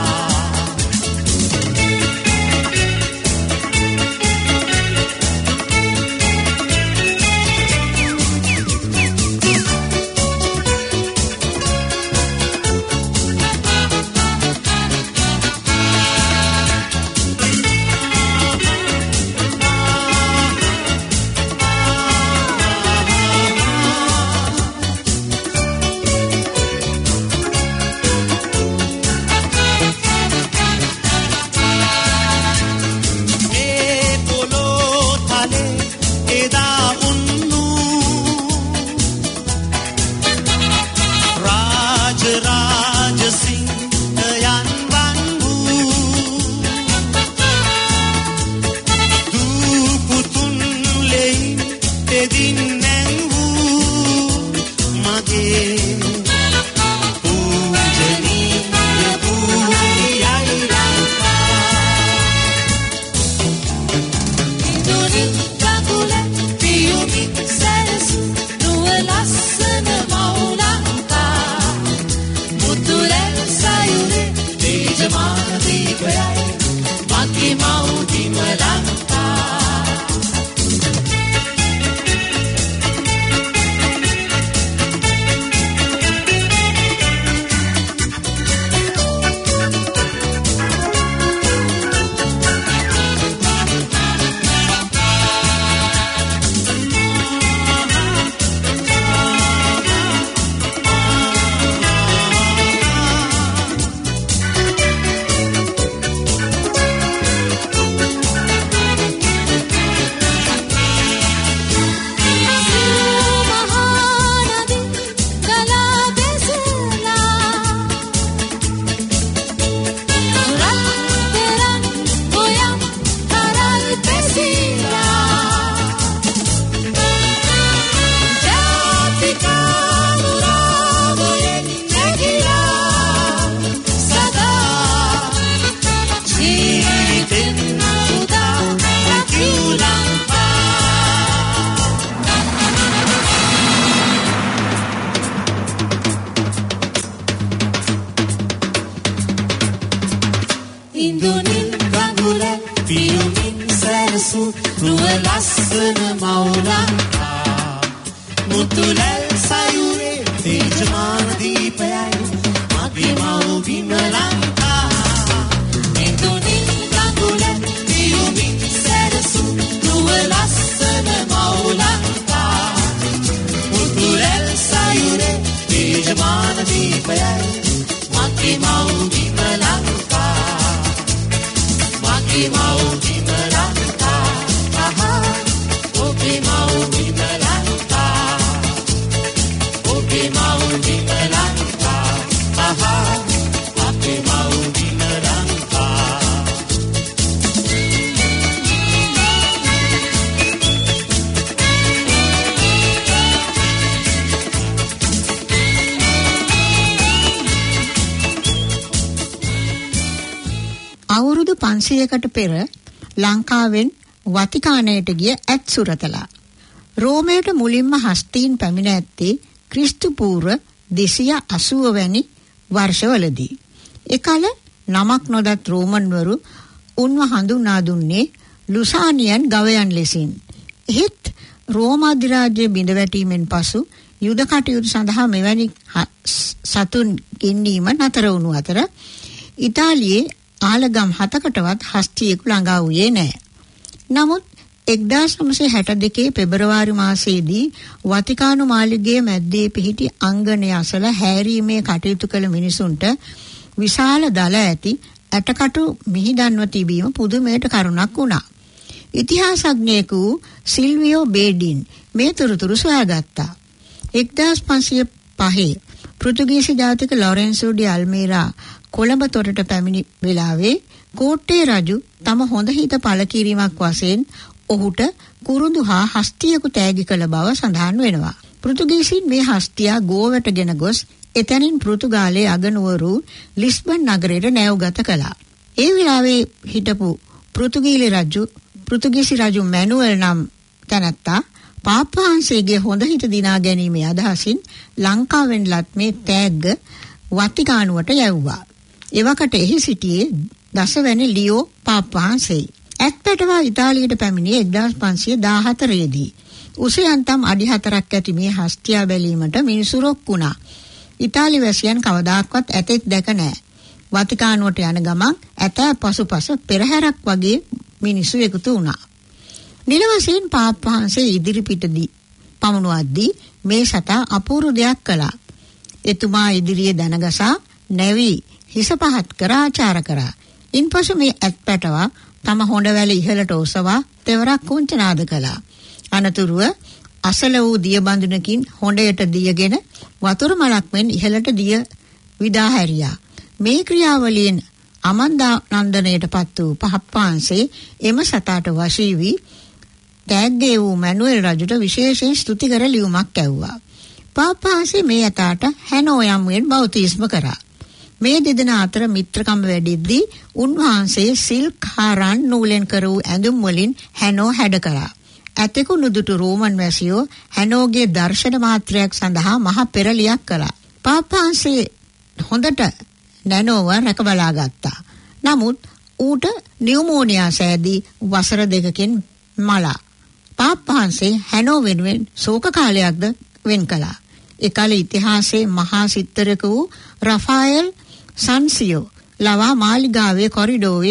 අවුරුදු 500කට පෙර ලංකාවෙන් වතිකානයට ගිය ඇත්සුරතලා රෝමයට මුලින්ම හස්තීන් පැමිණ ඇත්තේ ක්‍රිස්තු පූර්ව 280 වැනි වර්ෂවලදී. එකල නමක් නොදත් රෝමන්වරු උන්ව හඳුන්වා දුන්නේ ලුසානියන් ගවයන් ලෙසින්. එහෙත් රෝම අධිරාජ්‍ය බිඳ වැටීමෙන් පසු යුද කටයුතු සඳහා මෙවැනි සතුන් ගෙන්වීම නතර වුණු අතර ඉතාලියේ ආලගම් 7කටවත් හස්තියෙකු ළඟා වූයේ නැහැ. නමුත් 1962 පෙබරවාරි මාසයේදී වතිකානු මාලිගයේ මැද්දේ පිහිටි අංගනය අසල හැරීමේ කටයුතු කළ මිනිසුන්ට විශාල දල ඇති ඇටකටු මිහිදන්ව තිබීම පුදුමයට කරුණක් වුණා. ඉතිහාසඥයෙකු සිල්වියෝ බේඩින් මේ තොරතුරු සොයාගත්තා. 1505 පෘතුගීසි ජාතික ලොරෙන්සෝ ඩි අල්මේරා කොළඹ තොරට පැමිණි වෙලාවේ කෝට්ටේ රජු තම හොඳ හිත පළ කිරීමක් වශයෙන් ඔහුට කුරුඳු හා හස්තියකු තෑගි කළ බව සඳහන් වෙනවා. පෘතුගීසින් මේ හස්තියා ගෝවටගෙන ගොස් එතනින් පෘතුගාලයේ අගනුවරු ලිස්බන් නගරයට නැව්ගත කළා. ඒ වෙලාවේ හිටපු පෘතුගීසි රජු මැනුවල් නම් තැනැත්තා පාප් වහන්සේගේ හොඳ හිත දිනා ගැනීමේ අදහසින් ලංකාවෙන් ලත් මේ තෑග්ග වතිකානුවට යැව්වා. එවකට එහි සිටියේ දසවැනි ලියෝ පාප් වහන්සේ. ඇත්පැටවා ඉතාලියට පැමිණියේ 1514 දී. උසයන්තම් අඩි 4ක් ඇති මේ හස්තියා බැලීමට මිනිසු රොක් වුණා. ඉතාලි වැසියන් කවදාක්වත් ඇතෙක් දැක නැහැ. වතිකානුවට යන ගමන් ඇතෑ පසුපස පෙරහැරක් වගේ මිනිසු එකතු වුණා. නිල වශයෙන් පාප් වහන්සේ ඉදිරිපිටදී පමුණුවද්දී මේ සතා අපූර්ව දෙයක් කළා. එතුමා ඉදිරියේ දනගසා නැවි හිස පහත් කර ආචාර කරා. ඉන්පසු මේ ඇත්පැටවා තම හොඬවැල ඉහළට ඔසවා තෙවරක් කුංචනාද කළා. අනතුරුව අසල වූ දිය බඳුනකින් හොඬයට දියගෙන වතුර මලක් මෙන් ඉහළට දිය විදා හැරියා. මේ ක්‍රියාවලියෙන් අමන්දානන්දනයටපත් වූ පහප්පාංශේ එම සතාට වශී වී තෑග්ගේ වූ මැනුවල් රජුට විශේෂයෙන් ස්තුති කර ලියුමක් ඇව්වා. පහප්පාංශේ මේ යතාට හැනෝ යම්ෙන් බෞතිස්ම කරා. මේ දෙදෙනා අතර මිත්‍රකම් වැඩිද්දී උන්වහන්සේ සිල්ක් හාරන් නූලෙන් කර වූ ඇඳුම් වලින් හැනෝ හැඩ කරා. ඇතෙකු නුදුටු රෝමන් වැසියෝ හැනෝගේ දර්ශන මාත්‍රයක් සඳහා මහ පෙරලියක් කළා. පහප්පාංශේ හොඳට නැනෝව රැකබලා ගත්තා. නමුත් ඌට නියුමෝනියා සෑදී වසර 2කින් මලා. පාප් වහන්සේ හැනෝ වෙනුවෙන් ශෝක කාලයක්ද වෙන් කළා. ඒකාල ඉතිහාසයේ මහා සිත්තරක වූ රෆායල් සංසියෝ ලවා මාලිගාවේ කොරිඩෝවේ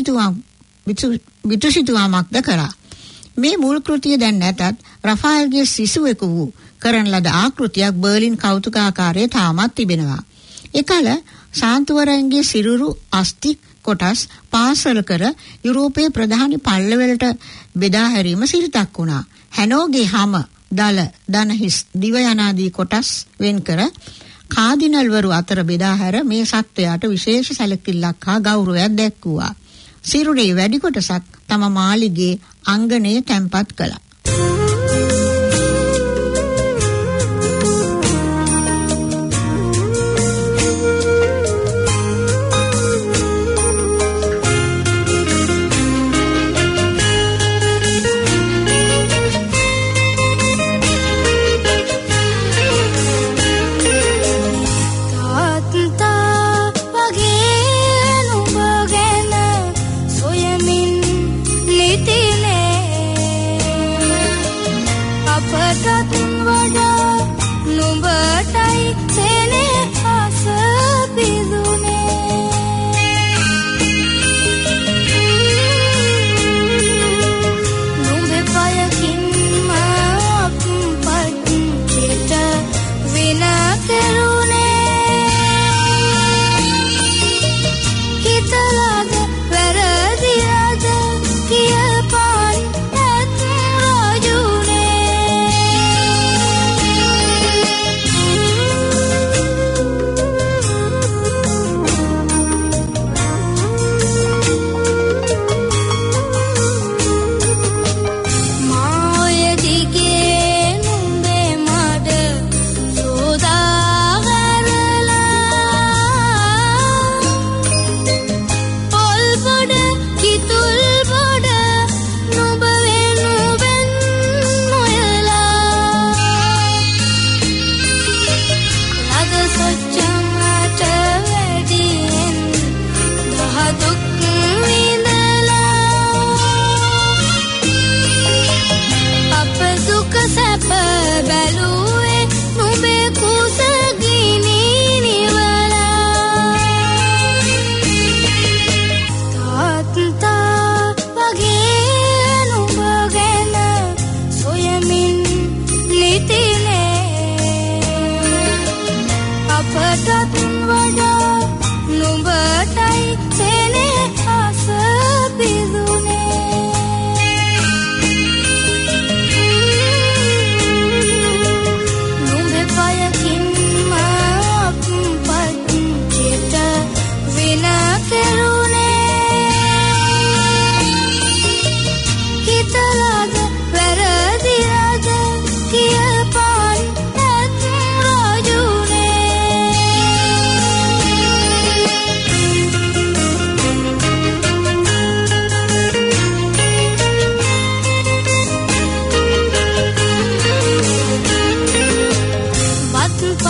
බිතුසිතුවමක්ද කරා. මේ මුල් කෘතිය දැන් නැතත් රෆායල්ගේ සිසුවෙකු වූ කරන ලද ආකෘතියක් බර්ලින් කෞතුකාකාරයේ තාමත් තිබෙනවා. ඒකල සාන්තුවරයන්ගේ සිරුරු අස්ති කොටස් පාසල් කර යුරෝපයේ ප්‍රධාන පල්ලවලට බෙදා හැරීම සිරිතක් වුණා. හැනෝගේ හැම දල දනහිස් දිව යනාදී කොටස් වෙන් කර කාදිනල්වරු අතර බෙදා හැර මේ සත්වයාට විශේෂ සැලකිල්ලක් හා ගෞරවයක් දැක්වුවා. සිරුරේ වැඩි කොටසක් තම මාලිගේ අංගණයේ තැන්පත් කළා. සොයමින් නිතිනේ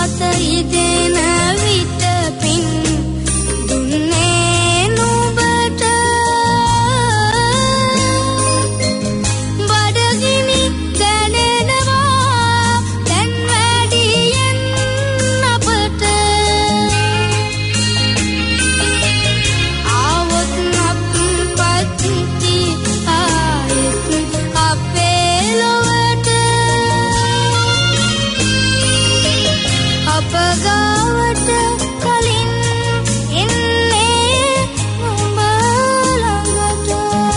අත ඉදෙන විට පින් දුන්නේ නුඹට බඩගිනි දැනෙනවා දැන් වැඩියෙන් අපට ආවොත් අපපත්ති ආයෙත් අපේ ලොවට අප ගාවට කලින් එන්නේ නුඹ ළඟට.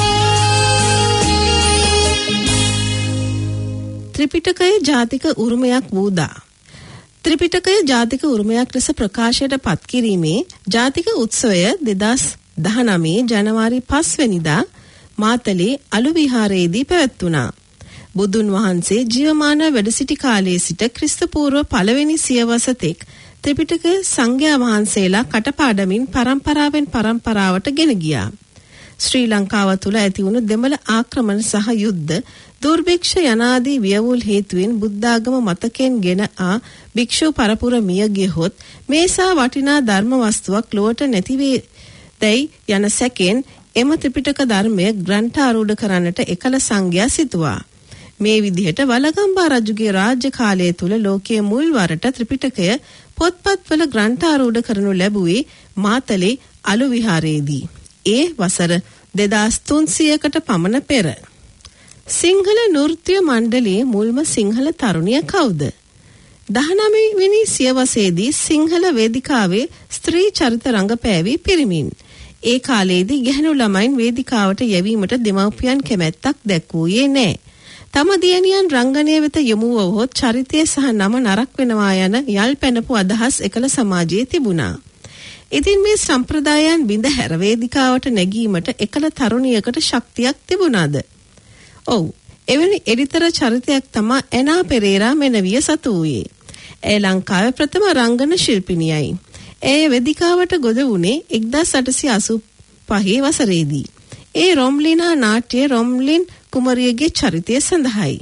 ත්‍රිපිටකය ජාතික උරුමයක් වූදා. ත්‍රිපිටකය ජාතික උරුමයක් ලෙස ප්‍රකාශයට පත් කිරීමේ ජාතික උත්සවය 2019 ජනවාරි 5 වෙනිදා මාතලේ අලු විහාරයේදී පැවැත්වුණා. බුදුන් වහන්සේ ජීවමාන වැඩ සිටි කාලයේ සිට ක්‍රිස්තු පූර්ව පළවෙනි සියවස තෙක් ත්‍රිපිටකය සංඝයා වහන්සේලා කටපාඩමින් පරම්පරාවෙන් පරම්පරාවට ගෙන ගියා. ශ්‍රී ලංකාව තුළ ඇති වුණු දෙමළ ආක්‍රමණ සහ යුද්ධ, දුර්භික්ෂ යනාදී වියවුල් හේතුවෙන් බුද්ධාගම මතකයෙන් ගෙන භික්ෂු පරපුර මිය ගියහොත් මේසා වටිනා ධර්ම වස්තුවක් ලොවට නැති වේදයි යන සැකෙන් එම ත්‍රිපිටක ධර්මය ග්‍රන්ථාරූඪ කරන්නට එකල සංඝයා සිතුවා. මේ විදිහට වලගම්බා රජුගේ රාජ්‍ය කාලය තුල ලෝකයේ මුල් වරට ත්‍රිපිටකය පොත්පත්වල ග්‍රන්ථාරූඪ කරනු ලැබුවේ මාතලේ අලු විහාරයේදී. ඒ වසර 2300කට පමණ පෙර. සිංහල නෘත්‍ය මණ්ඩලයේ මුල්ම සිංහල තරුණිය කවුද? 19 වෙනි සියවසේදී සිංහල වේදිකාවේ ස්ත්‍රී චරිත රංගපෑවි පිරිමින්. ඒ කාලයේදී ගැහැණු ළමයින් වේදිකාවට යැවීමට දෙමව්පියන් කැමැත්තක් දැක්වුවේ නැහැ. තම දියණියන් රංගනය වෙත යොමු වුවහොත් චරිතය සහ නම නරක වෙනවා යන යල් පැනපු අදහස් එකල සමාජයේ තිබුණා. ඉතින් මේ සම්ප්‍රදායන් බිඳ හැර වේදිකාවට නැගීමට එකල තරුණියකට ශක්තියක් තිබුණාද? ඔව්. එවැනි එඩිතර චරිතයක් තමා ඇනා පෙරේරා මෙනවිය සතු වූයේ. ඇය ලංකාවේ ප්‍රථම රංගන ශිල්පිනියයි. ඇය වේදිකාවට ගොඩ වුණේ 1885 වසරේදී. ඒ රොම්ලිනා නාට්‍යයේ රොම්ලින් කුමරියගේ චරිතය සඳහායි.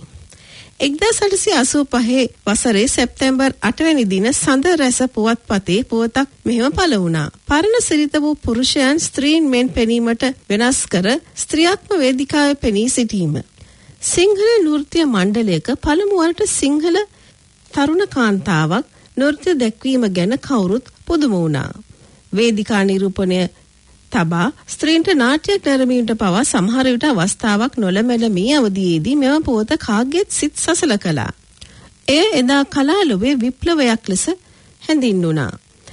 1885 වසරේ සැප්තැම්බර් 8 වෙනි දින සඳ රැස පුවත්පතේ පුවතක් මෙහෙම පළ වුණා. පරණ සිරිත වූ පුරුෂයන් ස්ත්‍රීන් මෙන් පෙනීමට වෙනස් කර ස්ත්‍රියක්ම වේදිකාවේ පෙනී සිටීම. සිංහල නෘත්‍ය මණ්ඩලයක පළමු වරට සිංහල තරුණ කාන්තාවක් නෘත්‍ය දැක්වීම ගැන කවුරුත් පුදුම වුණා. වේදිකා නිරූපණය තබා ස්ත්‍රීන්ට නාට්‍යයක් නැරඹීමට පවා සමහර විට අවස්ථාවක් නොලැබෙන මේ අවධියේදී මෙම පුවත කාගේත් සිත් සසල කළා. එය එදා කලාලොවේ විප්ලවයක් ලෙස හැඳින්වුණා.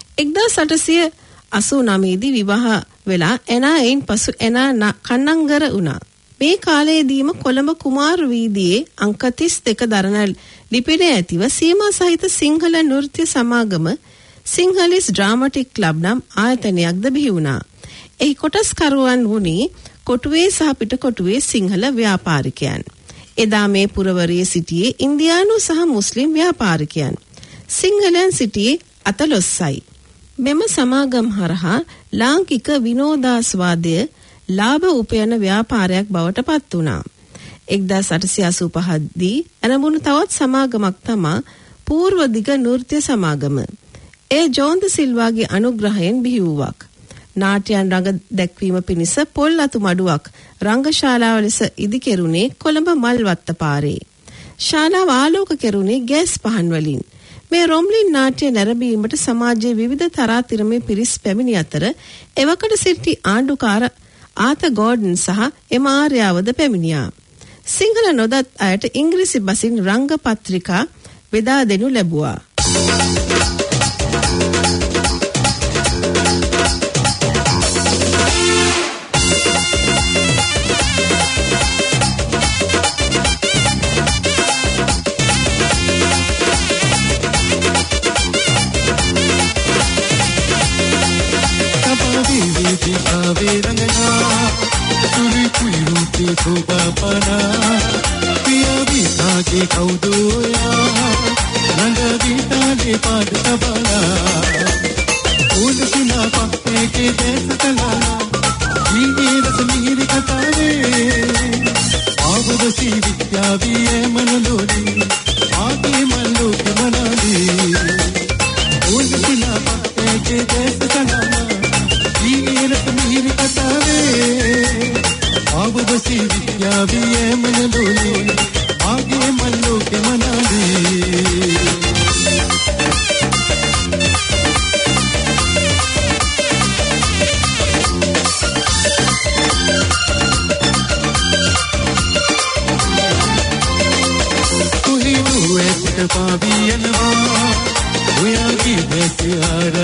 1889 දී විවාහ වෙලා එනා එයින් පසු එනා කන්නංගර වුණා. මේ කාලයේදීම කොළඹ කුමාර වීදියේ අංක 32 දරන ලිපිනය ඇතිව සීමා සහිත සිංහල නෘත්‍ය සමාගම සිංහලිස් ඩ්‍රාමටික් ක්ලබ් නම් ආයතනයක්ද බිහි වුණා. එහි කොටස්කරුවන් වුණේ කොටුවේ සහ පිටකොටුවේ සිංහල ව්‍යාපාරිකයන්. එදා මේ පුරවරයේ සිටියේ ඉන්දියානු සහ මුස්ලිම් ව්‍යාපාරිකයන්. සිංහලයන් සිටියේ 14යි. මෙම සමාගම් හරහා ලාංකික විනෝදාස්වාදය ලාභ උපයන ව්‍යාපාරයක් බවට පත් වුණා. 1885 දී අනමුණු තවත් සමාගමක් තමා පූර්ව දිග නෘත්‍ය සමාගම. ඒ ජෝන්ද සිල්වාගේ අනුග්‍රහයෙන් බිහි වූවක්. නාට්‍යයන් රඟ දැක්වීම පිණිස පොල් අතු මඩුවක් රංගශාලාව ලෙස ඉදිකෙරුණේ කොළඹ මල්වත්ත පාරේ. ශාලාව ආලෝක කෙරුණේ ගෑස් පහන් වලින්. මේ රොම්ලින් නාට්‍ය නැරඹීමට සමාජයේ විවිධ තරාතිරමේ පිරිස් පැමිණි අතර එවකට සිටි ආණ්ඩුකාර ආත ගෝඩන් සහ එම ආර්යාවද පැමිණියා. සිංහල නොදත් අයට ඉංග්‍රීසි බසින් රංග පත්‍රිකා බෙදා දෙනු ලැබුවා.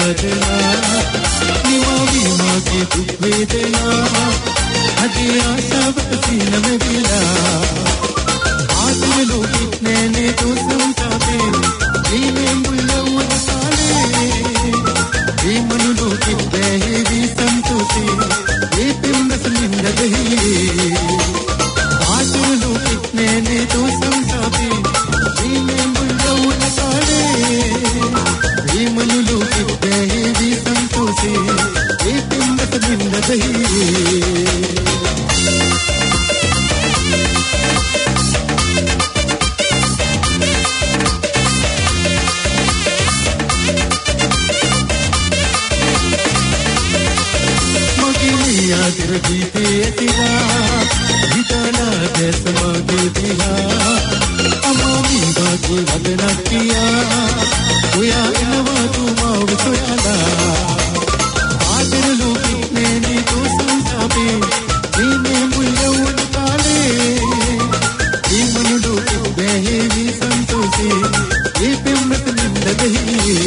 यादना निवावी माँ की दुख वेदना अति आशा बसीन में गिरा आदिल लोग नैने तो समझाते जीने मुल्लवन साले ये मनु लोग बहरी संतोषे ये पिंडस निंदत ही आदिल लोग नैने तो समझाते जीने मुल्लवन साले ये मनु लोग बहरी संतोषे ये पिंडस निंदत ही यादर जीते तेरा जिताना देशमा के दिया अमामी बाकी वदना किया हुआ इनवा तू माव सोयाला आदर लोग नैने तो संसाबे जीने मुल्लवन काले ये मनु लोग बहेवी संतोषे ये पिम्मत निंदत ही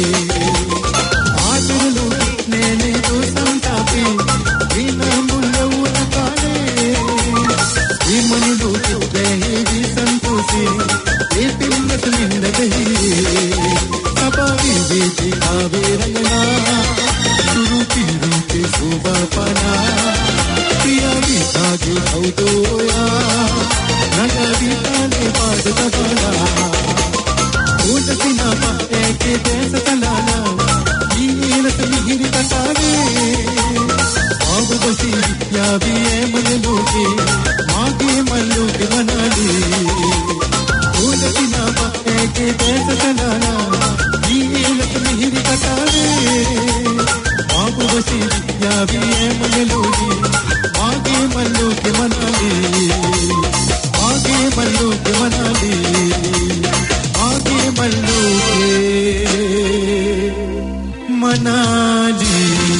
आदर लोग नैने तो संसाबे जीना मुल्लवन काले ये मनु लोग बहेवी संतोषे ये पिम्मत निंदत ही कबावी बेटी आवे रंगना शुरू की रूपे शोभा पाना पिया भी आगे औदोया नगा भी ताने पाद तबाला ऊट सिना पाए के देश तलाना ये रस मिहिर कटावे अब बसी या भी है मन लोगे मागे मन लोग बना ले ऊट सिना पाए के देश तलाना ये रस मिहिर कटावे अब बसी या भी है मन लोगे मागे मन लोग बना ले मागे मन लोग बना ले मागे मन लोग मना ले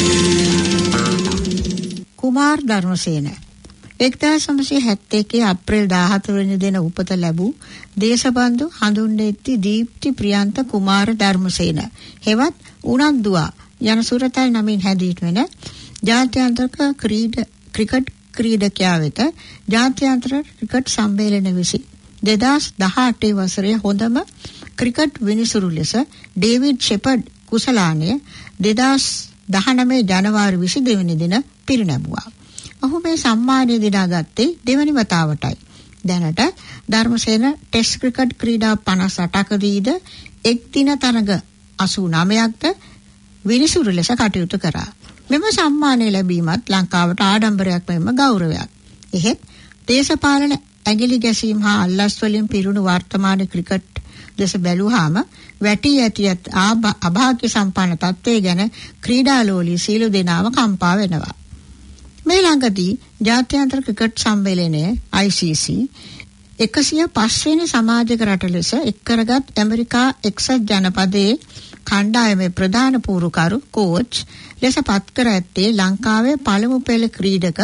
කුමාර් ධර්මසේන 1971 අප්‍රේල් 14 වෙනි දින උපත ලැබූ දේශබන්දු හඳුන්වන්නේ දීප්ති ප්‍රියන්ත කුමාර් ධර්මසේන හෙවත් උනන්දුවා යන සුරතල් නමින් හැඳින්වෙන ජාත්‍යන්තර ක්‍රිකට් ක්‍රීඩකයා වෙත ජාත්‍යන්තර ක්‍රිකට් සම්මේලන විසින් 2018 වසරේ හොඳම ක්‍රිකට් විනිසුරු ලෙස ඩේවිඩ් ෂෙපර්ඩ් කුසලානය 2019 ජනවාරි 22 වෙනි දින පිරිනැමුවා. ඔහු මේ සම්මානය දිනාගත්තේ දෙවැනි වතාවටයි. දැනට ධර්මසේන ටෙස්ට් ක්‍රිකට් ක්‍රීඩා 58කදීද එක් දින තරඟ 89ක්ද විනිසුරු ලෙස කටයුතු කරා. මෙම සම්මානය ලැබීමත් ලංකාවට ආඩම්බරයක් මෙන්ම ගෞරවයක්. එහෙත් දේශපාලන ඇඟිලි ගැසීම් හා අල්ලස් වලින් පිරුණු වර්තමාන ක්‍රිකට් දෙස බැලුවාම වැටි ඇතියත් අභාග්‍ය සම්පන්න තත්ත්වය ගැන ක්‍රීඩාලෝලී සීලු දෙනාම කම්පා වෙනවා. මේ ළඟදී ජාත්‍යන්තර ක්‍රිකට් සම්මේලනයේ ICC 105 වෙනි සමාජික රට ලෙස එක් කරගත් ඇමරිකා එක්සත් ජනපදයේ කණ්ඩායමේ ප්‍රධාන පූරුකරු කෝච් ලෙස පත් කර ඇත්තේ ලංකාවේ පළමු පෙළ ක්‍රීඩක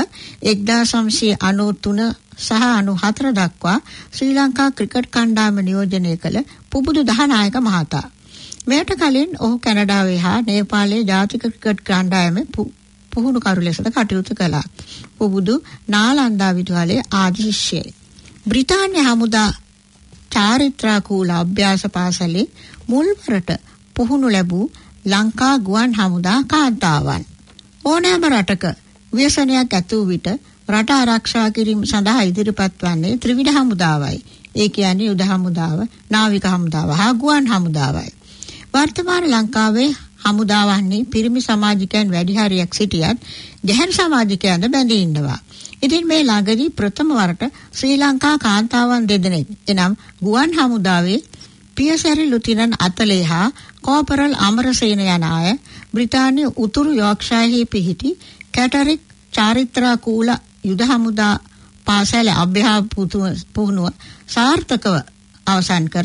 1993 සහ 94 දක්වා ශ්‍රී ලංකා ක්‍රිකට් කණ්ඩායම නියෝජනය කළ පුබුදු දහනායක මහතා. මෙයට කලින් ඔහු කැනඩාවේ හා නේපාලයේ ජාතික ක්‍රිකට් කණ්ඩායමේ පුහුණුකරු ලෙසද කටයුතු කළා. පුබුදු නාලන්දා විදුහලේ ආදි ශිෂ්‍යයෙක්. බ්‍රිතාන්‍ය හමුදා චාරිත්‍රාකූල අභ්‍යාස පාසලේ මුල්වරට පුහුණු ලැබූ ලංකා ගුවන් හමුදා කාන්තාවන් ඕනෑම රටක ව්‍යසනයක් ඇති විට රට ආරක්ෂා කිරීම සඳහා ඉදිරිපත් වන්නේ ත්‍රිවිධ හමුදාවයි. ඒ කියන්නේ යුද හමුදාව, නාවික හමුදාව හා ගුවන් හමුදාවයි. වර්තමාන ලංකාවේ හමුදාවන්නේ පිරිමි සමාජිකයන් වැඩි හරියක් සිටියත් ගැහැණු සමාජිකයන්ද බැඳී ඉන්නවා. ඉතින් මේ ළඟදී ප්‍රථම වරට ශ්‍රී ලංකා කාන්තාවන් දෙදෙනෙක් එනම් ගුවන් හමුදාවේ පියසැරි ලුතිනන් අතලේ හා කෝපරල් අමරසේන යන අය බ්‍රිතාන්‍ය උතුරු යෝක්ෂායරයේ පිහිටි කැටරික් චාරිත්‍රාකූල යුද හමුදා පාසල අභ්‍යාස පුහුණුව සාර්ථකව අවසන් කර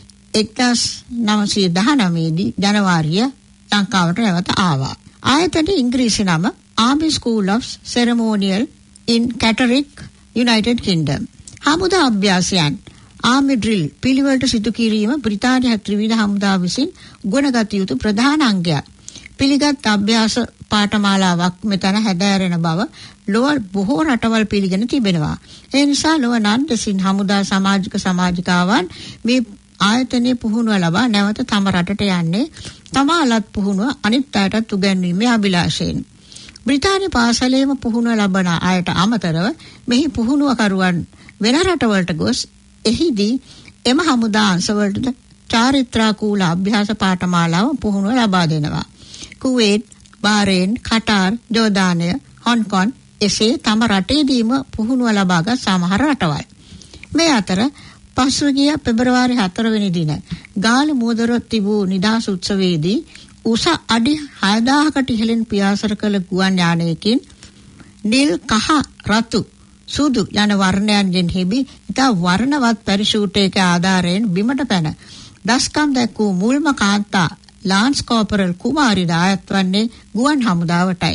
1919 දී ජනවාරිය ලංකාවට නැවත ආවා. ආයතනයේ ඉංග්‍රීසි නම Army School of Ceremonial in Catterick, United Kingdom. හමුදා අභ්‍යාසයන් ආමි ඩ්‍රිල් පිළිවෙලට සිදු කිරීම බ්‍රිතාන්‍ය ත්‍රිවිධ හමුදා විසින් ගුණගත යුතු ප්‍රධාන අංගයක්. පිළිගත් අභ්‍යාස පාඨමාලාවක් මෙතන හැදෑරෙන බව ලොව බොහෝ රටවල් පිළිගෙන තිබෙනවා. ඒ නිසා ලොව නන්දසින් හමුදා සමාජිකාවන් මේ ආයතනයේ පුහුණුව ලබා නැවත තම රටට යන්නේ තමාලත් පුහුණුව අනිත් අයටත් උගන්වීමේ අභිලාෂයෙන්. බ්‍රිතාන්‍ය පාසලේම පුහුණුව ලබන අයට අමතරව මෙහි පුහුණුවකරුවන් වෙන රටවලට ගොස් එහිදී එම හමුදා අංශවලට චාරිත්‍රාකූල අභ්‍යාස පාඨමාලාව පුහුණුව ලබා දෙනවා. කුවේට්, බාරේන්, කටාර්, ජෝර්දානය, හොංකොං එසේ තම රටේදීම පුහුණුව ලබාගත් සමහර රටවල්. මේ අතර පසුගිය පෙබරවාරි 4 වෙනි දින ගාල මුවදොර තිබූ නිදහස් උත්සවයේදී උස අඩි 6000කට ඉහළින් පියාසර කළ ගුවන් යානයකින් නිල්, කහ, රතු, සුදු යන වර්ණයන්ගෙන් හෙබි ඉතා වර්ණවත් පැරිෂූටයක ආධාරයෙන් බිමට පැන දස්කම් දැක්වූ මුල්ම කාන්තා ලාන්ස් කෝපරල් කුමාරි දායත් වන්නේ ගුවන් හමුදාවටයි.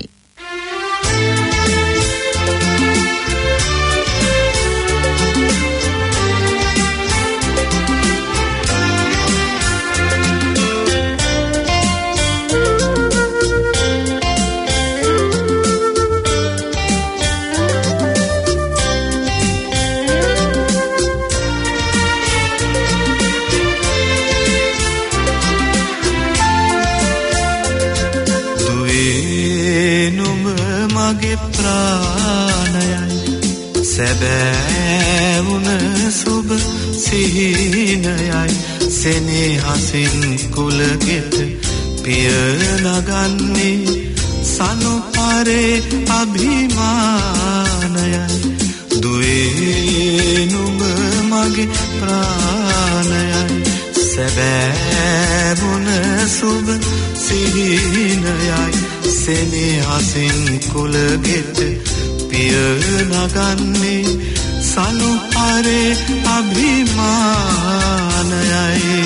සැබෑවුන සුබ සිහිනයයි සෙනෙහසින් කුලගෙට පිය නගන්නේ සනුපරේ අභිමානයයි දුවේ නුඹ මගේ ප්‍රාණයයි සැබෑවුන සුබ සිහිනයයි සෙනෙහසින් කුලගෙට පිය නගන්නේ සනුපරේ අභිමානයයි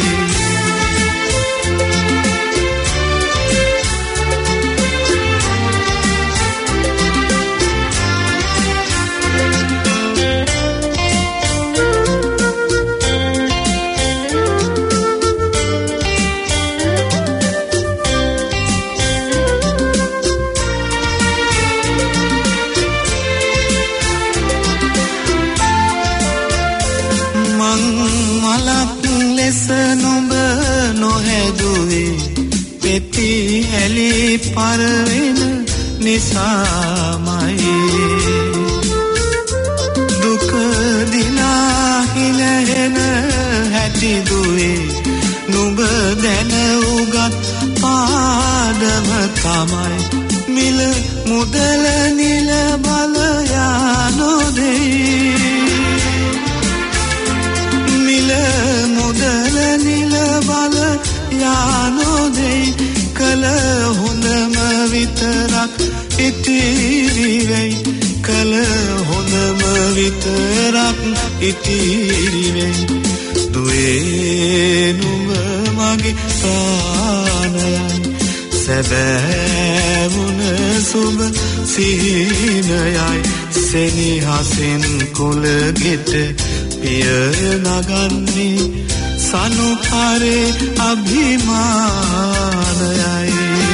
පෙති හැලි පරවෙන නිසාමයි දුක දිනා හිලෙන හැටි දුවේ නුඹ දැන උගත් පාඩම තමයි මිල මුදල නිල බල යනොදේ මිල මුදල නිල බල යානොදේ කල හොඳම විතරක් ඉතිරි වෙයි කල හොඳම විතරක් ඉතිරි වෙයි දුවේ නුඹ මගේ ප්‍රාණයයි සැබෑවුන සුබ සිහිනයයි සෙනෙහසින් කුලගෙට පිය නගන්නේ සනුපරේ අභිමානයයි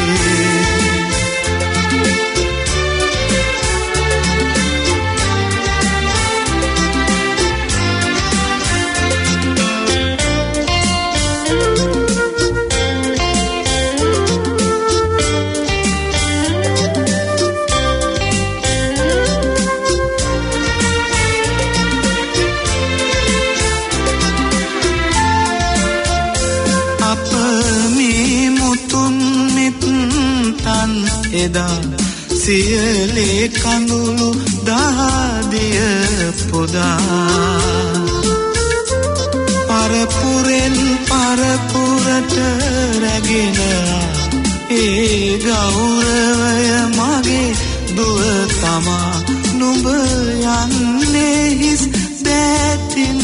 එදා සියලේ කඳුළු දහදිය පොදා පරපුරෙන් පරපුරට රැගෙන ඒ ගෞරවය මගේ දුව තමා නුඹ යන්නේ හිස් දැතින්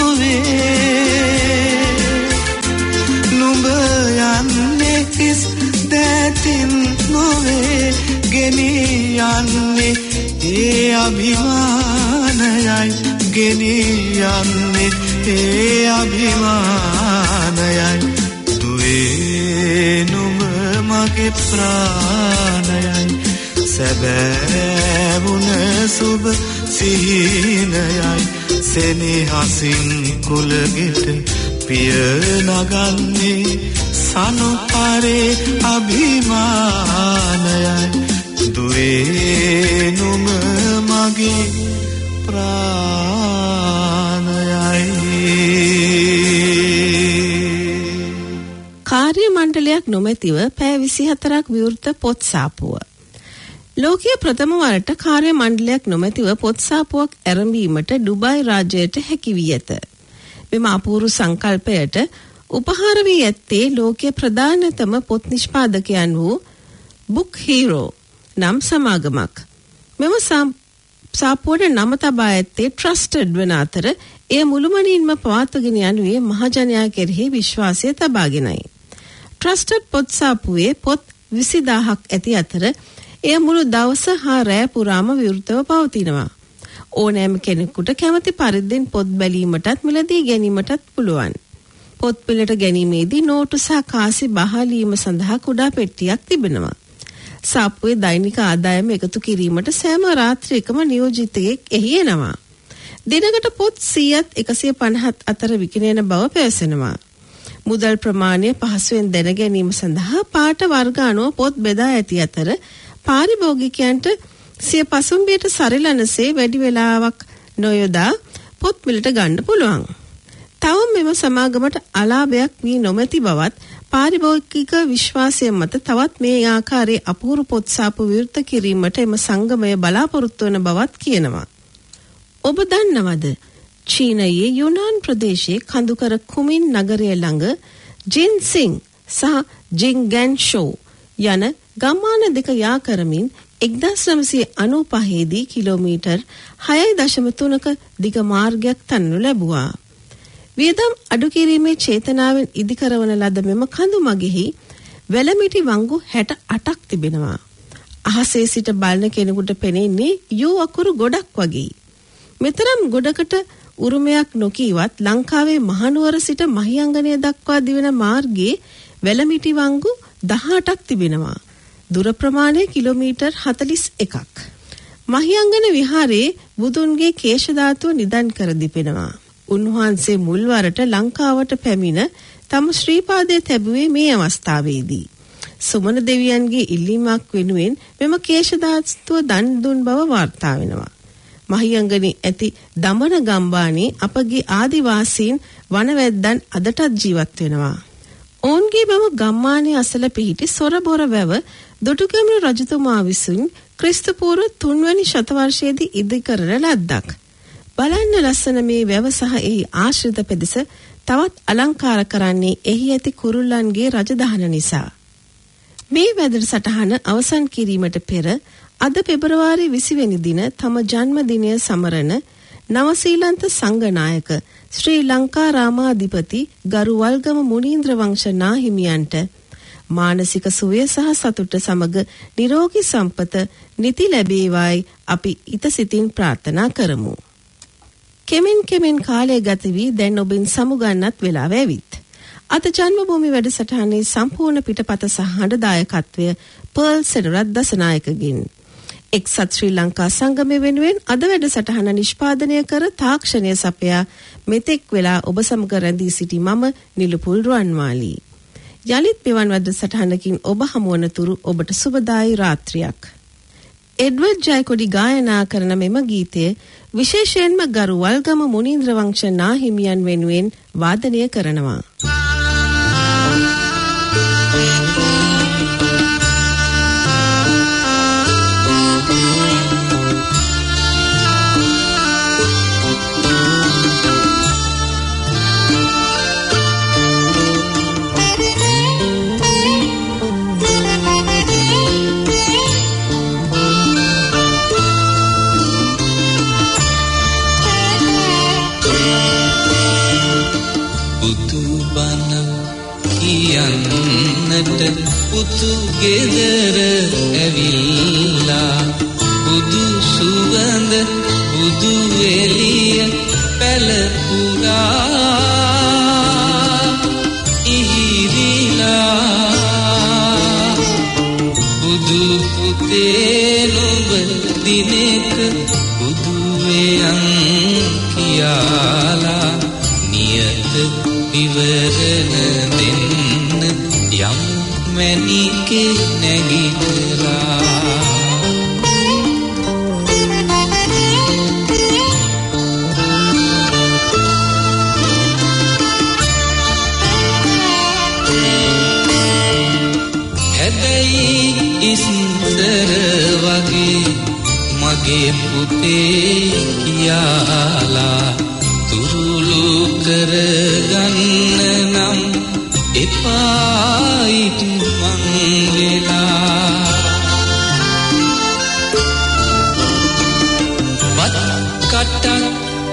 නොවේ නුඹ යන්නේ හිස් දැතින් නොවේ ගෙනී යන්නේ ඒ අභිමානයයි ගෙනී යන්නේ ඒ අභිමානයයි දුවේ නුඹ මගේ මගේ ප්‍රාණයයි සැබෑවුන සුබ සිහිනයයි සෙනෙහසින් කුලගෙට පිය නගන්නේ සනුපරේ අභිමානයයි දුවේ නුම මගේ කාර්ය මණ්ඩලයක් නොමැතිව පැය 24ක් විවෘත පොත් සාපුව. ලෝකීය ප්‍රථම වරට කාර්ය මණ්ඩලයක් නොමැතිව පොත් සාපුවක් ආරම්භීමට ඩුබායි රාජ්‍යයට හැකි වී ඇත. මෙම අපූර්ව සංකල්පයට උපහාර වී ඇත්තේ ලෝකීය ප්‍රධානතම පොත් නිෂ්පාදකයන් වූ බුක් හීරෝ නම් සමාගමක්. මෙම සාපුවට නම තබා ඇත්තේ ට්‍රස්ටඩ් වන අතර එය මුළුමනින්ම පවත්වාගෙන යනුවේ මහජනයා කෙරෙහි විශ්වාසය තබාගෙනයි. ට්‍රස්ටඩ් පොත් සාපුවේ පොත් 20000ක් ඇති අතර එය මුළු දවස හා රැය පුරාම විවෘතව පවතිනවා. ඕනෑම කෙනෙකුට කැමති පරිද්දෙන් පොත් බැලීමටත් මිලදී ගැනීමටත් පුළුවන්. පොත් පිළට ගැනීමේදී නෝටු සහ කාසි බහලීම සඳහා කුඩා පෙට්ටියක් තිබෙනවා. සාප්පුවේ දෛනික ආදායම එකතු කිරීමට සෑම රාත්‍රියකම නියෝජිතයෙක් එහි එනවා. දිනකට පොත් 100ත් 150ත් අතර විකිණෙන බව පැවසෙනවා. මුදල් ප්‍රමාණය පහසුවෙන් දැන ගැනීම සඳහා පාට වර්ග අනුව පොත් බෙදා ඇති අතර පාරිභෝගිකයන්ට සිය පසුම්බියට සරිලනසේ වැඩි වේලාවක් නොයොදා පොත් මිලට ගන්න පුළුවන්. තවම මෙම සමාගමට අලාභයක් වී නොමැති බවත් පාරිභෝගික විශ්වාසය මත තවත් මේ ආකාරයේ අපූර්ව පොත් සාපු විවෘත කිරීමට එම සංගමය බලාපොරොත්තු වන බවත් කියනවා. ඔබ දන්නවද? චීනයේ යුනාන් ප්‍රදේශයේ කඳුකර කුමින් නගරය ළඟ ජින්සිං සහ ජින්ගැන්ෂෝ යන ගම්මාන දෙක යා කරමින් 1995 දී කිලෝමීටර් 6.3ක දිග මාර්ගයක් තනනු ලැබුවා. වියදම් අඩු කිරීමේ චේතනාවෙන් ඉදිකරවන ලද මෙම කඳු මගෙහි වැලමිටි වංගු 68ක් තිබෙනවා. අහසේ සිට බලන කෙනෙකුට පෙනෙන්නේ යූ අකුරු ගොඩක් වගේ. මෙතරම් ගොඩකට උරුමයක් නොකීවත් ලංකාවේ මහනුවර සිට මහියංගනය දක්වා දිවෙන මාර්ගයේ වැලමිටි වංගු 18ක් තිබෙනවා. දුර ප්‍රමාණය කිලෝමීටර් 41ක්. මහියංගන විහාරයේ බුදුන්ගේ කේශ ධාතුව නිදන් කර දිපෙනවා. උන්වහන්සේ මුල්වරට ලංකාවට පැමිණ තම ශ්‍රී පාදයේ තැබුවේ මේ අවස්ථාවේදී. සුමන දෙවියන්ගේ ඉල්ලීමක් වෙනුවෙන් මෙම කේශ ධාතුව දන් දුන් බව වාර්තා වෙනවා. මහියංගනයේ ඇති දමන ගම්බානේ අපගේ ආදිවාසීන් වනවැද්දන් අදටත් ජීවත් වෙනවා. ඔවුන්ගේ මෙම ගම්මානයේ අසල පිහිටි සොරබොර වැව දුටුගැමුණු රජතුමා විසින් ක්‍රිස්තු පූර්ව 3 වැනි ශතවර්ෂයේදී ඉදිකරන ලද්දක්. බලන්න ලස්සන මේ වැව සහ එහි ආශ්‍රිත පෙදෙස තවත් අලංකාර කරන්නේ එහි ඇති කුරුල්ලන්ගේ රජදහන නිසා. මේ වැඩසටහන අවසන් කිරීමට පෙර අද පෙබරවාරි 20 වෙනි දින තම ජන්මදිනය සමරන නවසීලන්ත සංඝනායක ශ්‍රී ලංකා රාමාධිපති ගරු වල්ගම මුනීන්ද්‍ර වංශ නාහිමියන්ට මානසික සුවය සහ සතුට සමග නිරෝගී සම්පත නිති ලැබේවායි අපි ඉතසිතින් ප්‍රාර්ථනා කරමු. කෙමෙන් කාලය ගත වී දැන් ඔබෙන් සමුගන්නත් වෙලාව ඇවිත්. අද ජන්මභූමි වැඩසටහනේ සම්පූර්ණ පිටපත සහ හඬ දායකත්වය පර්ල් සෙනරත් දසනායකගෙන්. එක්සත් ශ්‍රී ලංකා සංගමය වෙනුවෙන් අද වැඩසටහන නිෂ්පාදනය කර තාක්ෂණය සපයා මෙතෙක් වෙලා ඔබ සමග රැඳී සිටි මම නිලුපුල් රුවන්මාලි. යලිත් මෙවන් වැඩසටහනකින් ඔබ හමුවනතුරු ඔබට සුබදායි රාත්‍රියක්. එඩ්වඩ් ජයකොඩි ගායනා කරන මෙම ගීතය විශේෂයෙන්ම ගරු වල්ගම මුනීන්ද්‍ර වංශ නාහිමියන් වෙනුවෙන් වාදනය කරනවා. පුතු ගෙදර ඇවිල්ලා බුදු සුවඳ බුදු එළිය පැලපුරා ඉහිරිලා පුතේ නුඹ දිනෙක බුදු වේයන් කියාලා නියත විවරණ දෙන්න යම් මැණිකේ නැගිටලා ඉස්සර වගේ මගේ පුතේ කියාලා තුරුළු කරගන්න නම් එපායිත් මං වෙලා වත් කටක්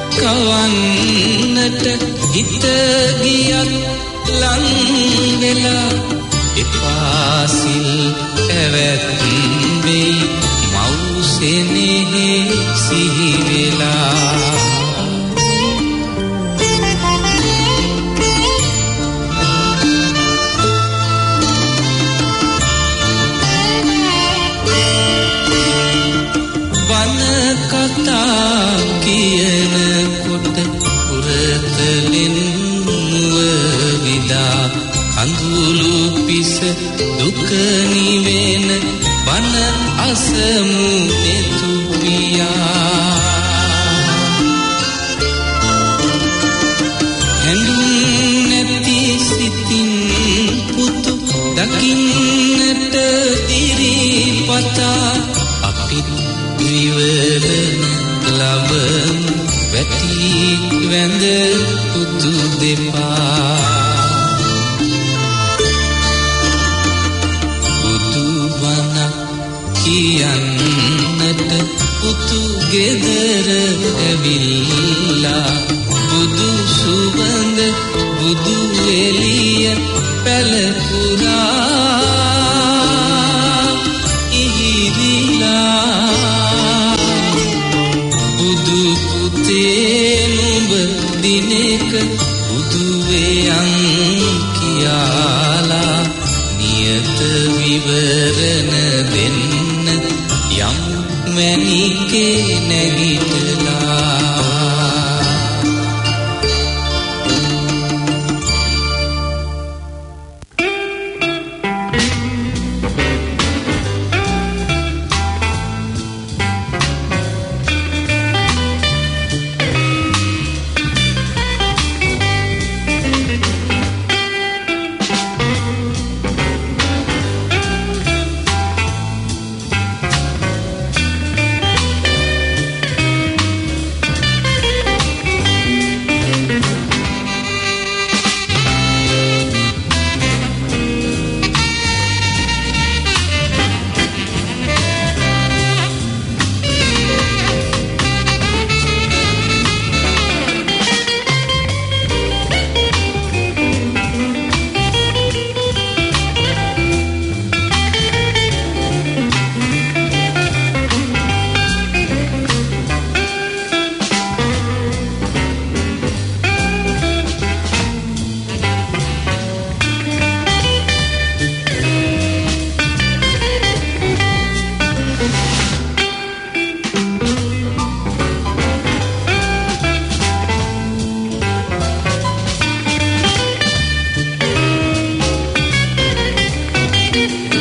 කවන්නට හිත ගියත් ලං වෙලා එපාසිල් ඇවැත්වෙයි මවුසෙනෙහි සිහි වෙලා වන කතා කියනකොට පුරතලින් විදා කඳුළු පිස දුක නිවෙන බන අසමු එතුපියා හැඳුන් නැති සිතින් පුතු දකින්නට දිරිපතා අපිත් විවරණ ලබන වැටි වැඳ පුතු දෙපා කියන්නට පුතු ගෙදර ඇවිල්ලා බුදු සුවඳ බුදු එළිය පැලපුරා ඉහිරිලා බුදු පුතේ නුඹ දිනෙක බුදු වේයන් කියාලා නියත විවරණ දෙන්න යම් මැණිකේ නැගිටලා